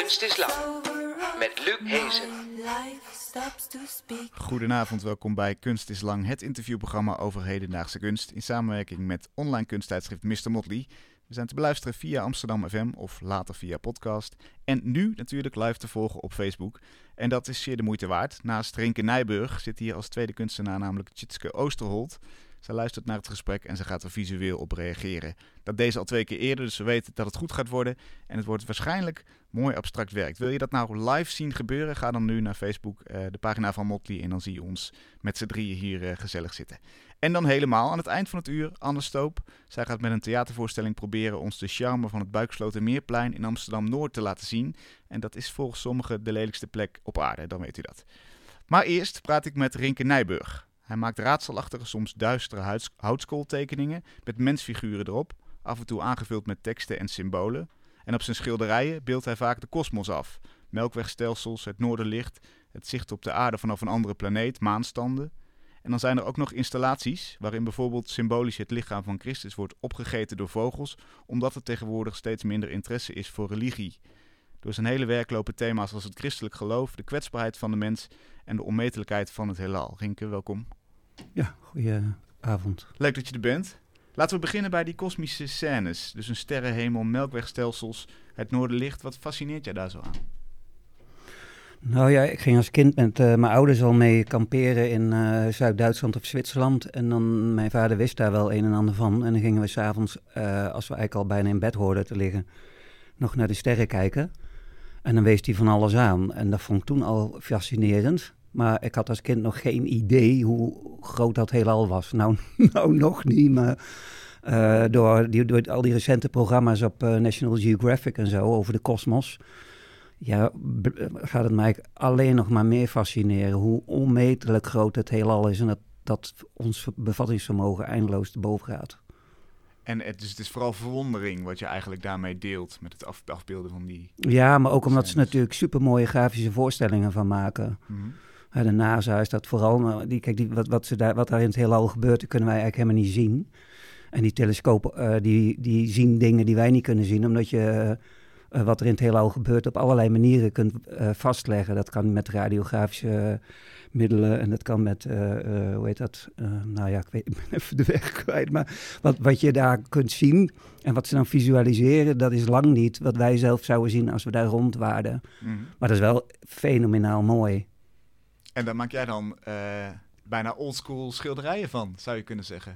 Kunst is Lang met Luc Hezen. Goedenavond, welkom bij Kunst is Lang, het interviewprogramma over hedendaagse kunst in samenwerking met online kunsttijdschrift Mr. Motley. We zijn te beluisteren via Amsterdam FM of later via podcast. En nu natuurlijk live te volgen op Facebook. En dat is zeer de moeite waard. Naast Rinke Nijburg zit hier als tweede kunstenaar namelijk Tjitske Oosterholt. Zij luistert naar het gesprek en ze gaat er visueel op reageren. Dat deed ze al 2 keer eerder, dus we weten dat het goed gaat worden. En het wordt waarschijnlijk mooi abstract werk. Wil je dat nou live zien gebeuren? Ga dan nu naar Facebook, de pagina van Motley. En dan zie je ons met z'n drieën hier gezellig zitten. En dan helemaal aan het eind van het uur, Anne Stoop. Zij gaat met een theatervoorstelling proberen ons de charme van het Buikslotermeerplein in Amsterdam-Noord te laten zien. En dat is volgens sommigen de lelijkste plek op aarde, dan weet u dat. Maar eerst praat ik met Rinke Nijburg. Hij maakt raadselachtige, soms duistere houtskooltekeningen met mensfiguren erop, af en toe aangevuld met teksten en symbolen. En op zijn schilderijen beeldt hij vaak de kosmos af. Melkwegstelsels, het noorderlicht, het zicht op de aarde vanaf een andere planeet, maanstanden. En dan zijn er ook nog installaties waarin bijvoorbeeld symbolisch het lichaam van Christus wordt opgegeten door vogels, omdat er tegenwoordig steeds minder interesse is voor religie. Door zijn hele werk lopen thema's als het christelijk geloof, de kwetsbaarheid van de mens en de onmetelijkheid van het heelal. Rinke, welkom. Ja, goedenavond. Leuk dat je er bent. Laten we beginnen bij die kosmische scènes. Dus een sterrenhemel, melkwegstelsels, het noorderlicht. Wat fascineert jij daar zo aan? Nou ja, ik ging als kind met mijn ouders al mee kamperen in Zuid-Duitsland of Zwitserland. En dan, mijn vader wist daar wel een en ander van. En dan gingen we s'avonds, als we eigenlijk al bijna in bed hoorden te liggen, nog naar de sterren kijken. En dan wees hij van alles aan. En dat vond ik toen al fascinerend. Maar ik had als kind nog geen idee hoe groot dat heelal was. Nou nog niet, maar door al die recente programma's op National Geographic en zo over de kosmos, ja, gaat het mij alleen nog maar meer fascineren hoe onmetelijk groot het heelal is en dat ons bevattingsvermogen eindeloos te boven gaat. En dus het is vooral verwondering wat je eigenlijk daarmee deelt met het afbeelden van die... Ja, maar ook omdat ze natuurlijk supermooie grafische voorstellingen van maken. Mm-hmm. De NASA is dat vooral. Wat daar in het heelal gebeurt, dat kunnen wij eigenlijk helemaal niet zien. En die telescopen die zien dingen die wij niet kunnen zien, omdat je wat er in het heelal gebeurt op allerlei manieren kunt vastleggen. Dat kan met radiografische middelen en dat kan met, hoe heet dat? Ik ben even de weg kwijt. Maar wat je daar kunt zien en wat ze dan visualiseren, dat is lang niet wat wij zelf zouden zien als we daar rond waren. Mm-hmm. Maar dat is wel fenomenaal mooi. En daar maak jij dan bijna oldschool schilderijen van, zou je kunnen zeggen.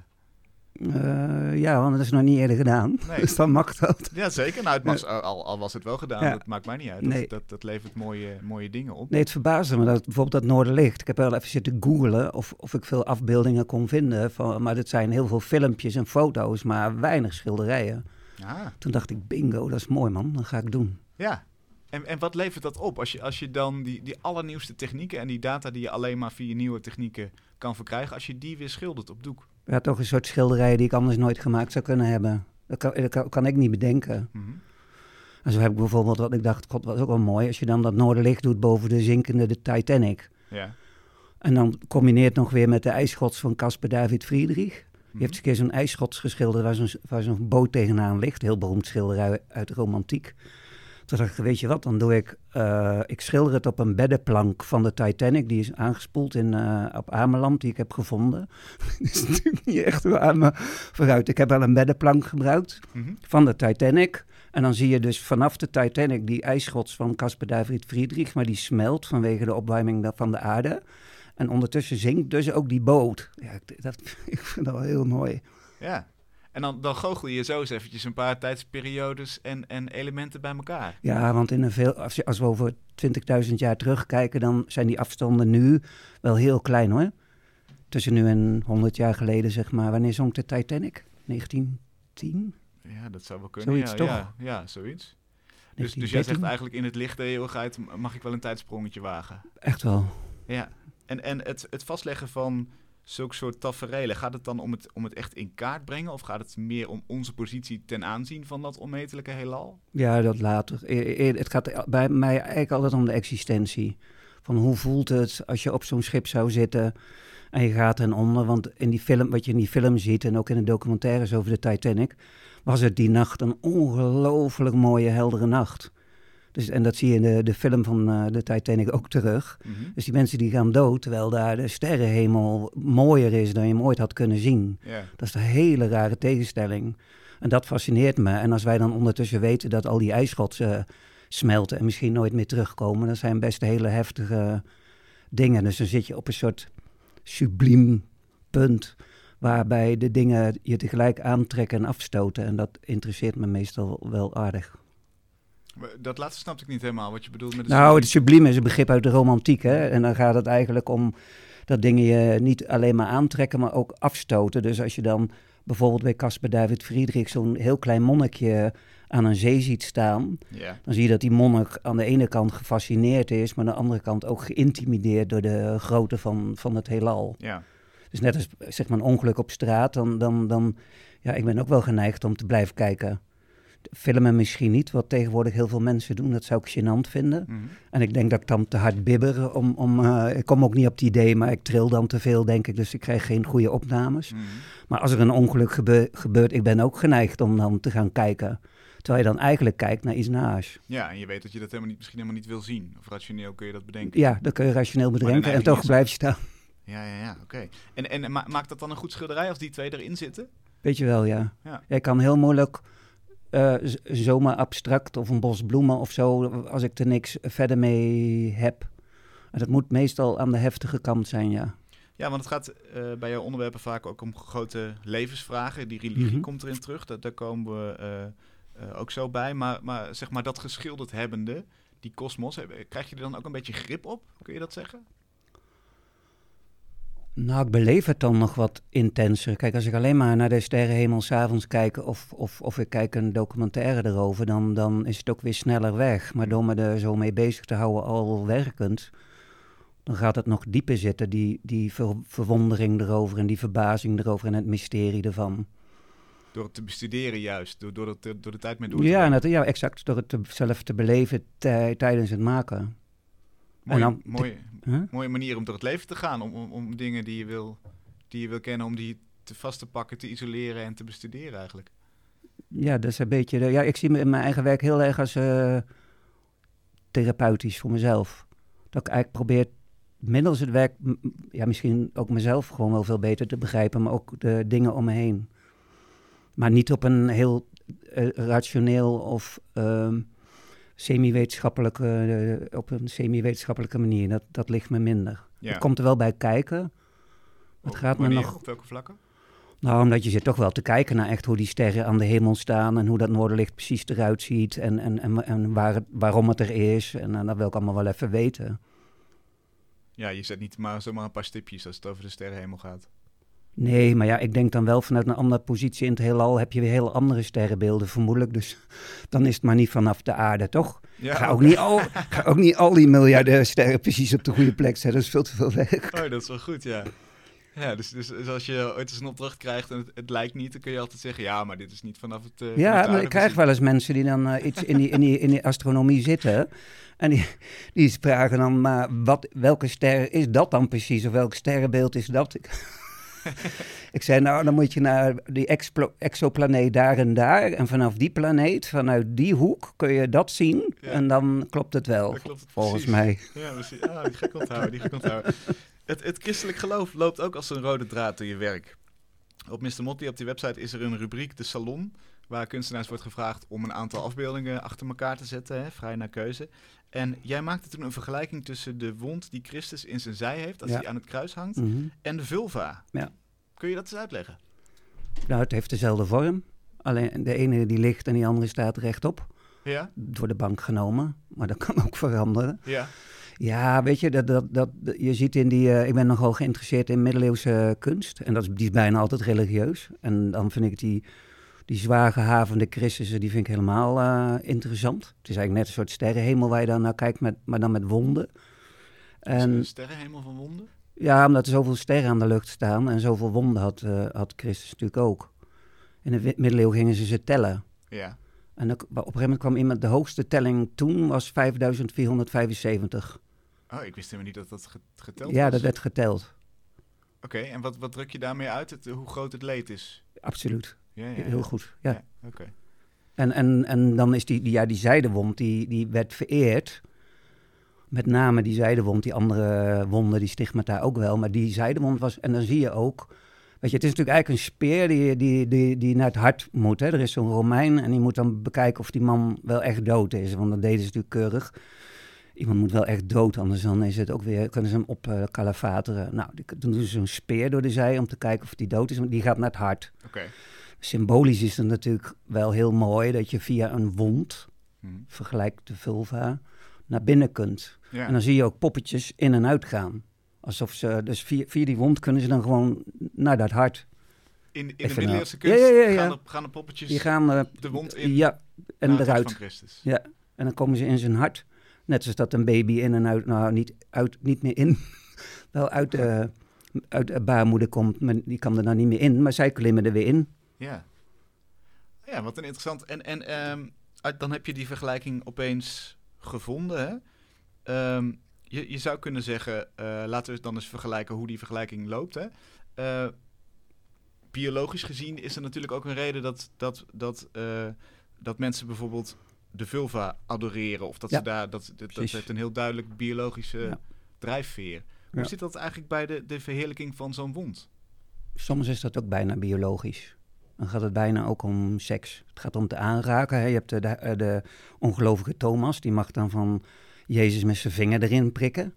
Ja, want dat is nog niet eerder gedaan. Nee. Dus dan mag dat. Ja, zeker. Nou, al was het wel gedaan, ja. Dat maakt mij niet uit. Nee. Dat levert mooie dingen op. Nee, het verbaasde me dat bijvoorbeeld dat noorderlicht. Ik heb wel even zitten googlen of ik veel afbeeldingen kon vinden. Maar dit zijn heel veel filmpjes en foto's, maar weinig schilderijen. Ah. Toen dacht ik, bingo, dat is mooi man, dat ga ik doen. Ja. En wat levert dat op? Als je dan die allernieuwste technieken en die data die je alleen maar via nieuwe technieken kan verkrijgen, als je die weer schildert op doek? Ja, toch een soort schilderijen die ik anders nooit gemaakt zou kunnen hebben. Dat kan ik niet bedenken. Mm-hmm. En zo heb ik bijvoorbeeld wat ik dacht, god, was ook wel mooi, als je dan dat noorderlicht doet boven de zinkende de Titanic. Ja. En dan combineert nog weer met de ijsschots van Caspar David Friedrich. Mm-hmm. Die heeft eens een keer zo'n ijsschots geschilderd waar zo'n boot tegenaan ligt. Heel beroemd schilderij uit de romantiek. Toen dacht ik, weet je wat, dan doe ik schilder het op een beddenplank van de Titanic. Die is aangespoeld op Ameland, die ik heb gevonden. Dat is natuurlijk niet echt aan me vooruit. Ik heb wel een beddenplank gebruikt van de Titanic. En dan zie je dus vanaf de Titanic die ijsschots van Caspar David Friedrich, maar die smelt vanwege de opwarming van de aarde. En ondertussen zinkt dus ook die boot. Ja, ik vind dat wel heel mooi. Ja. En dan goochel je zo eens eventjes een paar tijdsperiodes en elementen bij elkaar. Ja, want als we over 20.000 jaar terugkijken, dan zijn die afstanden nu wel heel klein hoor. Tussen nu en 100 jaar geleden, zeg maar. Wanneer zonk de Titanic? 1910? Ja, dat zou wel kunnen. Zoiets toch? Ja, zoiets. Dus jij zegt eigenlijk in het licht der eeuwigheid mag ik wel een tijdsprongetje wagen. Echt wel. Ja, en het vastleggen van zulke soort taferelen, gaat het dan om het echt in kaart brengen? Of gaat het meer om onze positie ten aanzien van dat onmetelijke heelal? Ja, dat later. Het gaat bij mij eigenlijk altijd om de existentie. Van hoe voelt het als je op zo'n schip zou zitten en je gaat ten onder? Want in die film, wat je in die film ziet en ook in de documentaires over de Titanic, was het die nacht een ongelooflijk mooie, heldere nacht. Dus, en dat zie je in de film van de Titanic ook terug. Mhm. Dus die mensen die gaan dood, terwijl daar de sterrenhemel mooier is dan je hem ooit had kunnen zien. Ja. Dat is een hele rare tegenstelling. En dat fascineert me. En als wij dan ondertussen weten dat al die ijsschotsen smelten en misschien nooit meer terugkomen, dat zijn best hele heftige dingen. Dus dan zit je op een soort subliem punt waarbij de dingen je tegelijk aantrekken en afstoten. En dat interesseert me meestal wel aardig. Dat laatste snapte ik niet helemaal, wat je bedoelt met... Nou, het subliem is een begrip uit de romantiek, hè. En dan gaat het eigenlijk om dat dingen je niet alleen maar aantrekken, maar ook afstoten. Dus als je dan bijvoorbeeld bij Caspar David Friedrich zo'n heel klein monnikje aan een zee ziet staan, Ja. dan zie je dat die monnik aan de ene kant gefascineerd is, maar aan de andere kant ook geïntimideerd door de grootte van het heelal. Ja. Dus net als zeg maar een ongeluk op straat, dan ja, ik ben ook wel geneigd om te blijven kijken. Filmen misschien niet, wat tegenwoordig heel veel mensen doen, dat zou ik gênant vinden. Mhm. En ik denk dat ik dan te hard bibber, ik kom ook niet op het idee, maar ik tril dan te veel, denk ik, dus ik krijg geen goede opnames. Mhm. Maar als er een ongeluk gebeurt, ik ben ook geneigd om dan te gaan kijken. Terwijl je dan eigenlijk kijkt naar iets naars. Ja, en je weet dat je dat misschien helemaal niet wil zien. Of rationeel kun je dat bedenken. Ja, dat kun je rationeel bedenken en neiging toch is- blijf je staan. Ja, oké. En maakt dat dan een goed schilderij als die twee erin zitten? Weet je wel, ja. Ja. Je kan heel moeilijk zomaar abstract of een bos bloemen of zo, als ik er niks verder mee heb. En dat moet meestal aan de heftige kant zijn, ja. Ja, want het gaat bij jouw onderwerpen vaak ook om grote levensvragen. Die religie Mhm. komt erin terug, daar komen we ook zo bij. Maar zeg maar dat geschilderd hebbende, die kosmos, krijg je er dan ook een beetje grip op? Kun je dat zeggen? Nou, ik beleef het dan nog wat intenser. Kijk, als ik alleen maar naar de sterrenhemel 's avonds kijk of ik kijk een documentaire erover, dan is het ook weer sneller weg. Maar door me er zo mee bezig te houden, al werkend, dan gaat het nog dieper zitten, die verwondering erover en die verbazing erover en het mysterie ervan. Door het te bestuderen juist, door de tijd mee door te Ja, brengen. ja, exact. Door het zelf te beleven tijdens het maken. Mooie manier om door het leven te gaan. Om dingen die je wil kennen, om die vast te pakken, te isoleren en te bestuderen eigenlijk. Ja, dat is een beetje... ja, ik zie me in mijn eigen werk heel erg als therapeutisch voor mezelf. Dat ik eigenlijk probeer middels het werk, misschien ook mezelf gewoon wel veel beter te begrijpen, maar ook de dingen om me heen. Maar niet op een heel rationeel of op een semi-wetenschappelijke manier. Dat ligt me minder. Ja. Het komt er wel bij kijken. Het gaat me Wanneer? nog... Op welke vlakken? Nou, omdat je zit toch wel te kijken naar echt hoe die sterren aan de hemel staan en hoe dat noorderlicht precies eruit ziet en waarom het er is. En dat wil ik allemaal wel even weten. Ja, je zet niet maar zomaar een paar stipjes als het over de sterrenhemel gaat. Nee, maar ja, ik denk dan wel vanuit een andere positie in het heelal heb je weer heel andere sterrenbeelden vermoedelijk. Dus dan is het maar niet vanaf de aarde, toch? Ja, Ga ook niet al die miljarden sterren precies op de goede plek zetten. Dat is veel te veel werk. Oh, dat is wel goed, ja. Ja, dus als je ooit eens een opdracht krijgt en het lijkt niet, dan kun je altijd zeggen, ja, maar dit is niet vanaf het vanaf de Ja, maar aarde ik krijg gezien. wel eens mensen die dan iets in die astronomie zitten. En die vragen dan, maar welke ster is dat dan precies? Of welk sterrenbeeld is dat? Ik zei, nou, dan moet je naar die exoplaneet daar en daar. En vanaf die planeet, vanuit die hoek, kun je dat zien. Ja. En dan klopt het wel, Dan klopt het volgens precies. mij. Ja, precies. Ah, die ga ik onthouden. Het christelijk geloof loopt ook als een rode draad door je werk. Op Mr. Motley, op die website, is er een rubriek, de Salon, waar kunstenaars wordt gevraagd om een aantal afbeeldingen achter elkaar te zetten, hè, vrij naar keuze. En jij maakte toen een vergelijking tussen de wond die Christus in zijn zij heeft, als Ja. hij aan het kruis hangt, Mhm. en de vulva. Ja. Kun je dat eens uitleggen? Nou, het heeft dezelfde vorm. Alleen de ene die ligt en die andere staat rechtop. Ja? Door de bank genomen. Maar dat kan ook veranderen. Ja. Ja, weet je, je ziet in die... ik ben nogal geïnteresseerd in middeleeuwse kunst. En die is bijna altijd religieus. En dan vind ik die zwaar gehavende Christussen, die vind ik helemaal interessant. Het is eigenlijk net een soort sterrenhemel waar je dan naar kijkt, maar dan met wonden. En, Een sterrenhemel van wonden? ja, omdat er zoveel sterren aan de lucht staan en zoveel wonden had Christus natuurlijk ook. In de middeleeuwen gingen ze tellen. Ja. En op een gegeven moment kwam iemand, de hoogste telling toen was 5475. Oh, ik wist helemaal niet dat dat geteld Ja, was. dat werd geteld. Oké, en wat druk je daarmee uit? Hoe groot het leed is? Absoluut. Ja, Heel goed. Ja. Oké. En dan is die zijdewond, die werd vereerd. Met name die zijdewond, die andere wonden, die stigmata ook wel. Maar die zijdewond was, en dan zie je ook... Weet je, het is natuurlijk eigenlijk een speer die naar het hart moet. Hè? Er is zo'n Romein en die moet dan bekijken of die man wel echt dood is. Want dat deden ze natuurlijk keurig. Iemand moet wel echt dood, anders dan is het ook weer, kunnen ze hem op kalafateren. Nou, dan doen ze zo'n speer door de zij om te kijken of die dood is. Want die gaat naar het hart. Okay. Symbolisch is het natuurlijk wel heel mooi dat je via een wond, vergelijk de vulva, naar binnen kunt. Ja. En dan zie je ook poppetjes in en uit gaan. Alsof ze, dus via die wond kunnen ze dan gewoon naar dat hart. In de middeleeuwse kunst gaan de poppetjes die gaan, de wond in en naar eruit. Van Christus. Ja, en dan komen ze in zijn hart. Net zoals dat een baby in en uit, nou niet meer in, wel uit de baarmoeder komt. Maar die kan er dan niet meer in, maar zij klimmen er weer in. Ja, wat een interessant. En dan heb je die vergelijking opeens gevonden, hè? Je zou kunnen zeggen, laten we dan eens vergelijken hoe die vergelijking loopt, hè? Biologisch gezien is er natuurlijk ook een reden dat mensen bijvoorbeeld de vulva adoreren. Of dat ze daar, dat heeft een heel duidelijk biologische drijfveer. Hoe zit dat eigenlijk bij de verheerlijking van zo'n wond? Soms is dat ook bijna biologisch. Dan gaat het bijna ook om seks. Het gaat om te aanraken. Hè. Je hebt de ongelovige Thomas, die mag dan van Jezus met zijn vinger erin prikken.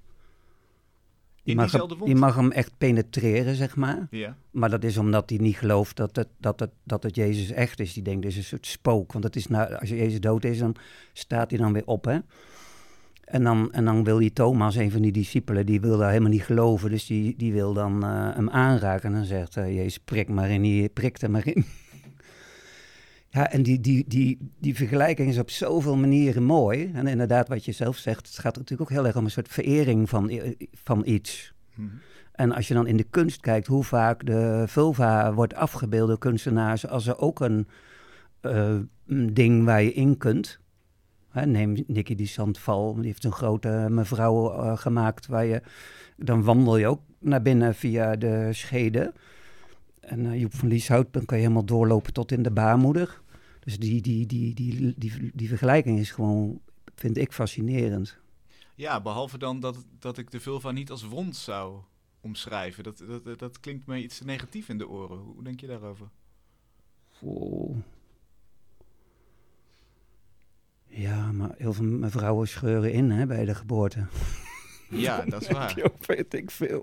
Die mag hem echt penetreren, zeg maar. Ja. Maar dat is omdat hij niet gelooft dat het Jezus echt is. Die denkt, dit is een soort spook. Want het is als Jezus dood is, dan staat hij dan weer op, hè. En dan wil die Thomas, een van die discipelen, die wil daar helemaal niet geloven. Dus die wil dan hem aanraken. En dan zegt Jezus, prik er maar in. Ja, en die vergelijking is op zoveel manieren mooi. En inderdaad, wat je zelf zegt, het gaat natuurlijk ook heel erg om een soort verering van iets. Mm-hmm. En als je dan in de kunst kijkt, hoe vaak de vulva wordt afgebeeld door kunstenaars als er ook een ding waar je in kunt. Neem Nicky die Zandval, die heeft een grote mevrouw gemaakt dan wandel je ook naar binnen via de schede. En Joep van Lieshout, dan kan je helemaal doorlopen tot in de baarmoeder. Dus die vergelijking is gewoon, vind ik, fascinerend. Ja, behalve dan dat ik de vulva niet als wond zou omschrijven. Dat klinkt me iets negatief in de oren. Hoe denk je daarover? Oh. Ja, maar heel veel mevrouwen scheuren in bij de geboorte. Ja, dat is waar. Dat weet ik veel.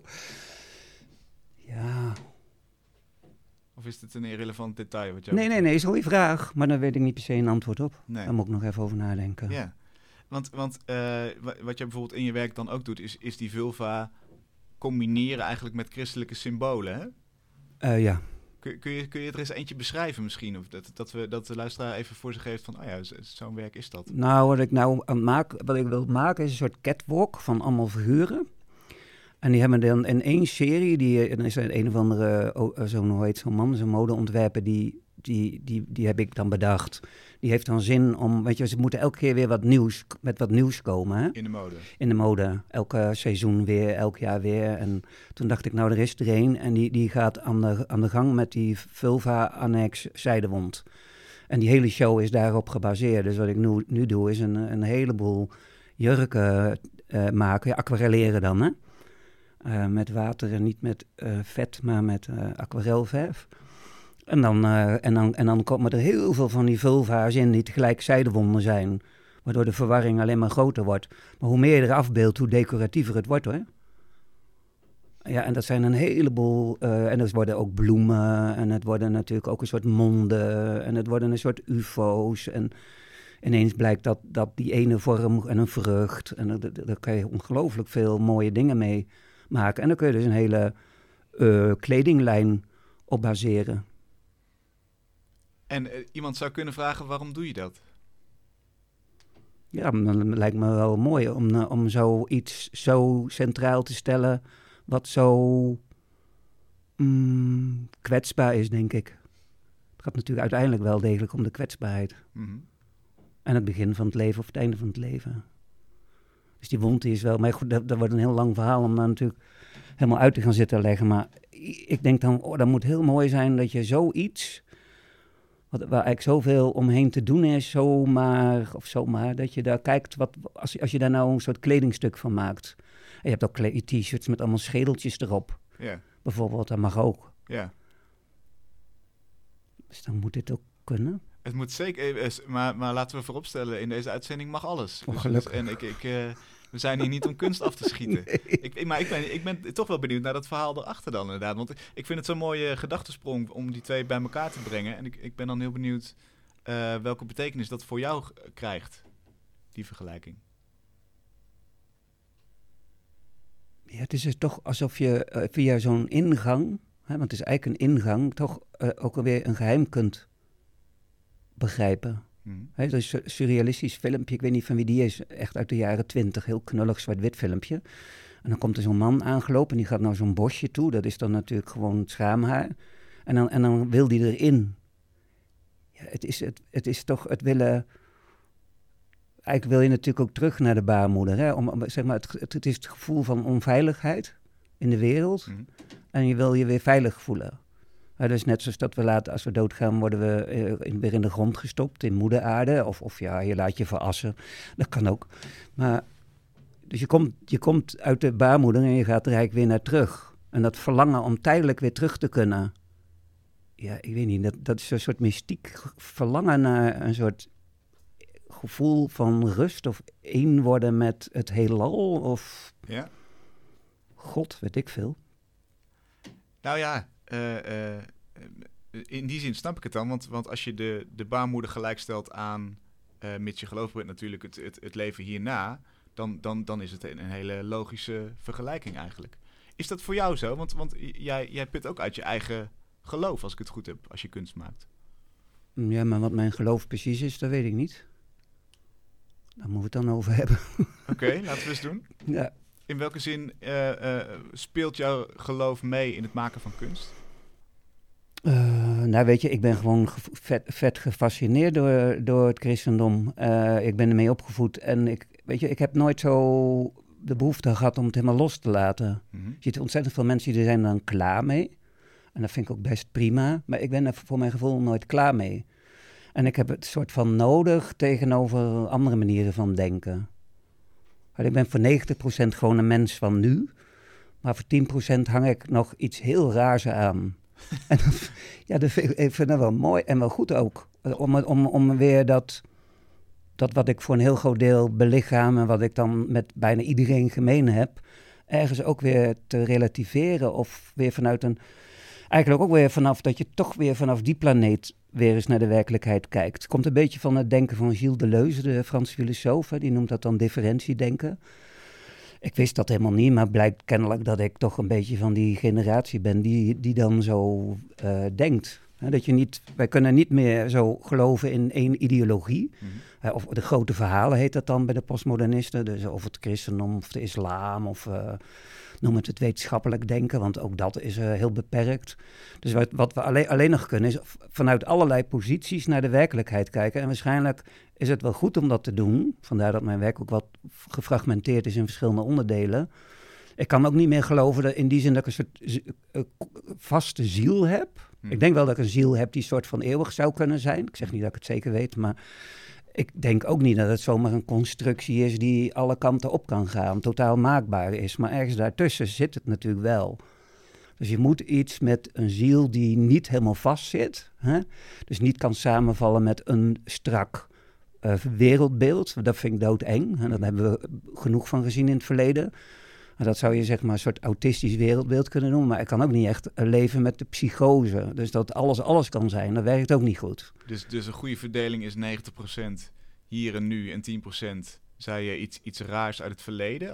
Ja. Of is het een irrelevant detail? Nee, is een goede vraag. Maar daar weet ik niet per se een antwoord op. Nee. Daar moet ik nog even over nadenken. Ja, want wat je bijvoorbeeld in je werk dan ook doet, is die vulva combineren eigenlijk met christelijke symbolen, hè? Ja. Kun je er eens eentje beschrijven misschien? Of dat de luisteraar even voor zich heeft van, zo'n werk is dat. Nou, wat ik wil maken is een soort catwalk van allemaal figuren. En die hebben dan in één serie, en is een of andere, zo'n man, zo'n modeontwerper, die heb ik dan bedacht. Die heeft dan zin om, weet je, ze moeten elke keer weer met wat nieuws komen. Hè? In de mode. Elke seizoen weer, elk jaar weer. En toen dacht ik, nou, er is er een. En die gaat aan de gang met die vulva-annex zijdewond. En die hele show is daarop gebaseerd. Dus wat ik nu doe, is een heleboel jurken maken. Aquarelleren dan, hè. Met water en niet met vet, maar met aquarelverf. En dan komen er heel veel van die vulva's in die tegelijk zijdewonden zijn. Waardoor de verwarring alleen maar groter wordt. Maar hoe meer je er afbeeldt, hoe decoratiever het wordt, hoor. Ja, en dat zijn een heleboel... en er worden ook bloemen. En het worden natuurlijk ook een soort monden. En het worden een soort ufo's. En ineens blijkt dat die ene vorm en een vrucht. En daar kan je ongelooflijk veel mooie dingen mee maken. En dan kun je dus een hele kledinglijn op baseren. En iemand zou kunnen vragen, waarom doe je dat? Ja, dan lijkt me wel mooi om zoiets zo centraal te stellen, wat zo kwetsbaar is, denk ik. Het gaat natuurlijk uiteindelijk wel degelijk om de kwetsbaarheid. Mm-hmm. En het begin van het leven of het einde van het leven. Dus die wond is wel... Maar goed, dat wordt een heel lang verhaal om daar natuurlijk helemaal uit te gaan zitten leggen. Maar ik denk dan, dat moet heel mooi zijn dat je zoiets, waar eigenlijk zoveel omheen te doen is, zomaar, dat je daar kijkt, als je daar nou een soort kledingstuk van maakt. En je hebt ook t-shirts met allemaal schedeltjes erop. Ja. Bijvoorbeeld, dat mag ook. Ja. Dus dan moet dit ook kunnen. Het moet zeker, maar laten we vooropstellen, in deze uitzending mag alles. Gelukkig. En we zijn hier niet om kunst af te schieten. Nee. Maar ik ben toch wel benieuwd naar dat verhaal erachter dan inderdaad. Want ik vind het zo'n mooie gedachtesprong om die twee bij elkaar te brengen. En ik ben dan heel benieuwd welke betekenis dat voor jou krijgt, die vergelijking. Ja, het is dus toch alsof je via zo'n ingang, want het is eigenlijk een ingang, toch ook alweer een geheim kunt begrijpen. Dat is een surrealistisch filmpje, ik weet niet van wie die is, echt uit de jaren 20, heel knullig zwart-wit filmpje. En dan komt er zo'n man aangelopen en die gaat naar zo'n bosje toe, dat is dan natuurlijk gewoon het schaamhaar. En dan wil die erin. Ja, het is toch het willen. Eigenlijk wil je natuurlijk ook terug naar de baarmoeder. Hè? Zeg maar, het is het gevoel van onveiligheid in de wereld. En je wil je weer veilig voelen. Dus net zoals dat we later, als we doodgaan, worden we weer in de grond gestopt, in moeder aarde. Of ja, je laat je verassen. Dat kan ook. Maar, dus je komt uit de baarmoeder en je gaat er eigenlijk weer naar terug. En dat verlangen om tijdelijk weer terug te kunnen. Ja, ik weet niet, dat is een soort mystiek verlangen naar een soort gevoel van rust of één worden met het heelal of God, weet ik veel. Nou ja, in die zin snap ik het dan, want als je de baarmoeder gelijkstelt aan, mits je geloof bent natuurlijk, het leven hierna, dan is het een hele logische vergelijking eigenlijk. Is dat voor jou zo? Want jij put ook uit je eigen geloof, als ik het goed heb, als je kunst maakt. Ja, maar wat mijn geloof precies is, dat weet ik niet. Daar moeten we het dan over hebben. Oké, laten we eens doen. Ja. In welke zin speelt jouw geloof mee in het maken van kunst? Nou weet je, ik ben gewoon vet gefascineerd door het christendom. Ik ben ermee opgevoed en ik heb nooit zo de behoefte gehad om het helemaal los te laten. Je ziet ontzettend veel mensen die er zijn dan klaar mee. En dat vind ik ook best prima. Maar ik ben er voor mijn gevoel nooit klaar mee. En ik heb het soort van nodig tegenover andere manieren van denken. Ik ben voor 90% gewoon een mens van nu. Maar voor 10% hang ik nog iets heel raars aan. En ik vind dat wel mooi en wel goed ook. Om weer dat wat ik voor een heel groot deel belichaam en wat ik dan met bijna iedereen gemeen heb, ergens ook weer te relativeren of weer vanuit eigenlijk ook weer vanaf dat je toch weer vanaf die planeet weer eens naar de werkelijkheid kijkt. Het komt een beetje van het denken van Gilles Deleuze, de Franse filosoof. Die noemt dat dan differentiedenken. Ik wist dat helemaal niet, maar blijkt kennelijk dat ik toch een beetje van die generatie ben die dan zo denkt. Wij kunnen niet meer zo geloven in één ideologie. Of de grote verhalen heet dat dan bij de postmodernisten. Dus of het christendom of de islam of noem het wetenschappelijk denken. Want ook dat is heel beperkt. Dus wat we alleen nog kunnen is vanuit allerlei posities naar de werkelijkheid kijken. En waarschijnlijk is het wel goed om dat te doen. Vandaar dat mijn werk ook wat gefragmenteerd is in verschillende onderdelen. Ik kan ook niet meer geloven in die zin dat ik een soort vaste ziel heb. Ik denk wel dat ik een ziel heb die soort van eeuwig zou kunnen zijn. Ik zeg niet dat ik het zeker weet, maar ik denk ook niet dat het zomaar een constructie is die alle kanten op kan gaan, totaal maakbaar is. Maar ergens daartussen zit het natuurlijk wel. Dus je moet iets met een ziel die niet helemaal vast zit. Hè? Dus niet kan samenvallen met een strak wereldbeeld. Dat vind ik doodeng. En daar hebben we genoeg van gezien in het verleden. Dat zou je zeg maar een soort autistisch wereldbeeld kunnen noemen. Maar ik kan ook niet echt leven met de psychose. Dus dat alles kan zijn, dat werkt ook niet goed. Dus een goede verdeling is 90% hier en nu en 10% zei je iets raars uit het verleden?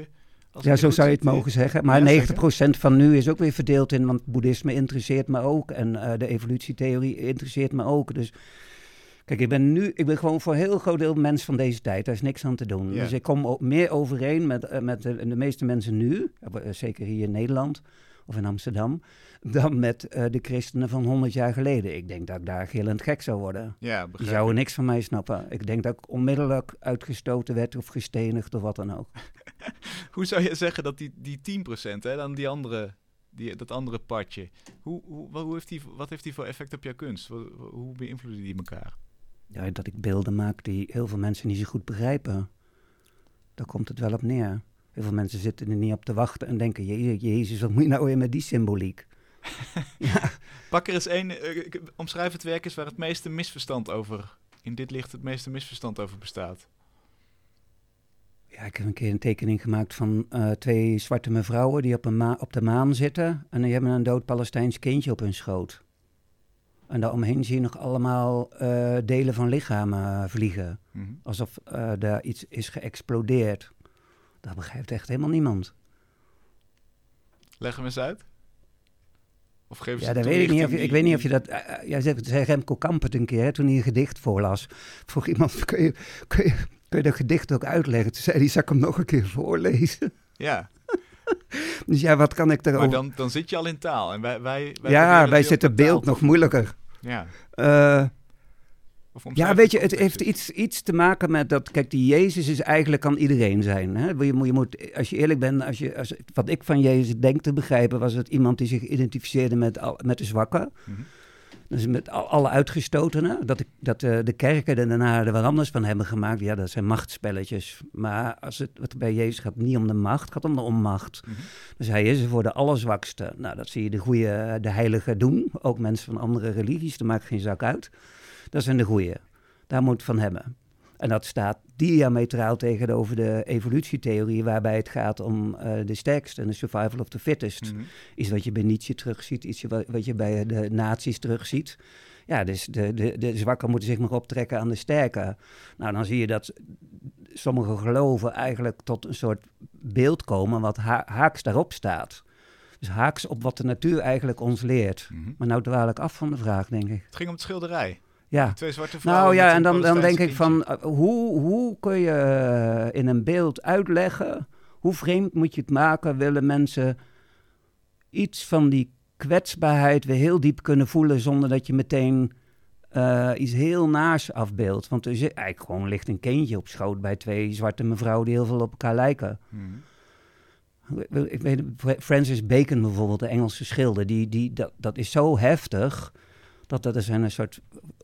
Zo zou je het mogen zeggen. Maar 90% van nu is ook weer verdeeld in, want boeddhisme interesseert me ook. En de evolutietheorie interesseert me ook. Dus kijk, ik ben gewoon voor een heel groot deel mens van deze tijd. Daar is niks aan te doen. Ja. Dus ik kom meer overeen met de meeste mensen nu, zeker hier in Nederland of in Amsterdam, dan met de christenen van 100 jaar geleden. Ik denk dat ik daar gillend gek zou worden. Ja, die zouden niks van mij snappen. Ik denk dat ik onmiddellijk uitgestoten werd of gestenigd of wat dan ook. Hoe zou je zeggen dat die 10%, hè, dan die andere dat andere padje. Wat heeft die voor effect op jouw kunst? Hoe beïnvloeden die elkaar? Ja, dat ik beelden maak die heel veel mensen niet zo goed begrijpen. Daar komt het wel op neer. Heel veel mensen zitten er niet op te wachten en denken... Jezus, wat moet je nou weer met die symboliek? Ja. Pak er eens één... omschrijf het werk eens waar het meeste misverstand over... in dit licht het meeste misverstand over bestaat. Ja, ik heb een keer een tekening gemaakt van 2 zwarte mevrouwen... die op de maan zitten... en die hebben een dood Palestijns kindje op hun schoot. En daaromheen zie je nog allemaal delen van lichamen vliegen. Mm-hmm. Alsof daar iets is geëxplodeerd. Dat begrijpt echt helemaal niemand. Leg hem eens uit. Of geef ja, dat weet ik niet. Ik weet niet of je dat... zei Remco Kampert een keer, hè, toen hij een gedicht voorlas. Vroeg iemand, kun je dat gedicht ook uitleggen? Toen zei hij, zal ik hem nog een keer voorlezen? Ja. Dus ja, wat kan ik daarover... Maar dan zit je al in taal. En wij zitten beeld nog moeilijker. Ja. Ja, weet je, het heeft iets te maken met dat... Kijk, die Jezus is eigenlijk kan iedereen zijn. Hè? Je moet, als je eerlijk bent, wat ik van Jezus denk te begrijpen... was het iemand die zich identificeerde met de zwakken. Mm-hmm. Dus met alle uitgestotenen. Dat de kerken daarna er wat anders van hebben gemaakt. Ja, dat zijn machtsspelletjes. Maar het bij Jezus gaat niet om de macht, het gaat om de onmacht. Mm-hmm. Dus hij is er voor de allerzwakste. Nou, dat zie je de heiligen doen. Ook mensen van andere religies, dat maakt geen zak uit. Dat zijn de goeie. Daar moet het van hebben. En dat staat diametraal tegenover de evolutietheorie... waarbij het gaat om de sterkste en de survival of the fittest. Mm-hmm. Iets wat je bij Nietzsche terugziet, iets wat je bij de nazi's terugziet. Ja, dus de zwakken moeten zich maar optrekken aan de sterke. Nou, dan zie je dat sommige geloven eigenlijk tot een soort beeld komen... wat haaks daarop staat. Dus haaks op wat de natuur eigenlijk ons leert. Mm-hmm. Maar nou dwaal ik af van de vraag, denk ik. Het ging om het schilderij. Ja. 2 zwarte vrouwen. Nou ja, en dan denk ik van, hoe kun je in een beeld uitleggen, hoe vreemd moet je het maken, willen mensen iets van die kwetsbaarheid weer heel diep kunnen voelen, zonder dat je meteen iets heel naars afbeeldt. Want er is eigenlijk gewoon ligt een kindje op schoot bij 2 zwarte mevrouwen die heel veel op elkaar lijken. Hmm. Ik weet, Francis Bacon bijvoorbeeld, de Engelse schilder, dat is zo heftig, dat er zijn een soort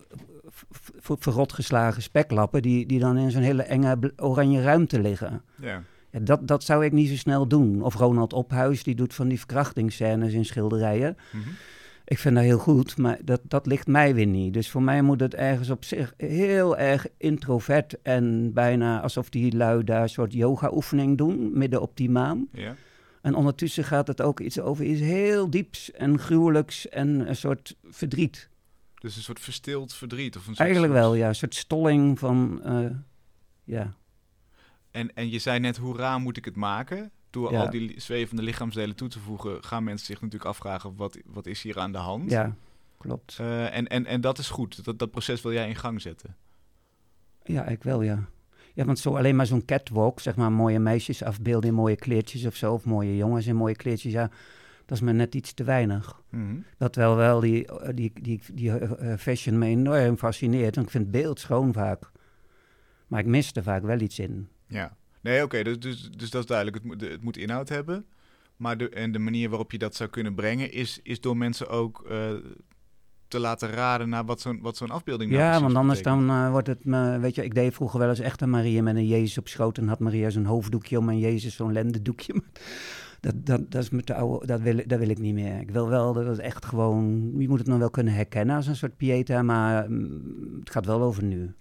verrot geslagen speklappen die dan in zo'n hele enge oranje ruimte liggen. Ja. Ja, dat zou ik niet zo snel doen. Of Ronald Ophuis, die doet van die verkrachtingsscènes in schilderijen. Mm-hmm. Ik vind dat heel goed, maar dat ligt mij weer niet. Dus voor mij moet het ergens op zich heel erg introvert en bijna alsof die lui daar een soort yoga-oefening doen, midden op die maan. Ja. En ondertussen gaat het ook iets over iets heel dieps en gruwelijks en een soort verdriet. Dus een soort verstild verdriet? Of een soort eigenlijk wel, ja. Een soort stolling van, ja. En je zei net, hoe raar moet ik het maken? Door al die zwevende lichaamsdelen toe te voegen, gaan mensen zich natuurlijk afvragen, wat is hier aan de hand? Ja, klopt. En dat is goed. Dat proces wil jij in gang zetten? Ja, ik wel, ja. Ja, want alleen maar zo'n catwalk, zeg maar, mooie meisjes afbeelden in mooie kleertjes of zo, of mooie jongens in mooie kleertjes, ja, dat is me net iets te weinig. Mm-hmm. Dat wel die fashion me enorm fascineert, want ik vind het beeld schoon vaak. Maar ik mis er vaak wel iets in. Ja, nee, oké, dus dat is duidelijk. Het moet inhoud hebben, maar de manier waarop je dat zou kunnen brengen is door mensen ook te laten raden naar wat zo'n afbeelding nou ja, want anders betekent. Dan wordt het, weet je, ik deed vroeger wel eens echt een Maria met een Jezus op schoot en had Maria zo'n hoofddoekje om en Jezus zo'n lendendoekje. Dat is met de oude, dat wil ik niet meer. Ik wil wel dat het echt gewoon, je moet het nog wel kunnen herkennen als een soort pieta, maar het gaat wel over nu.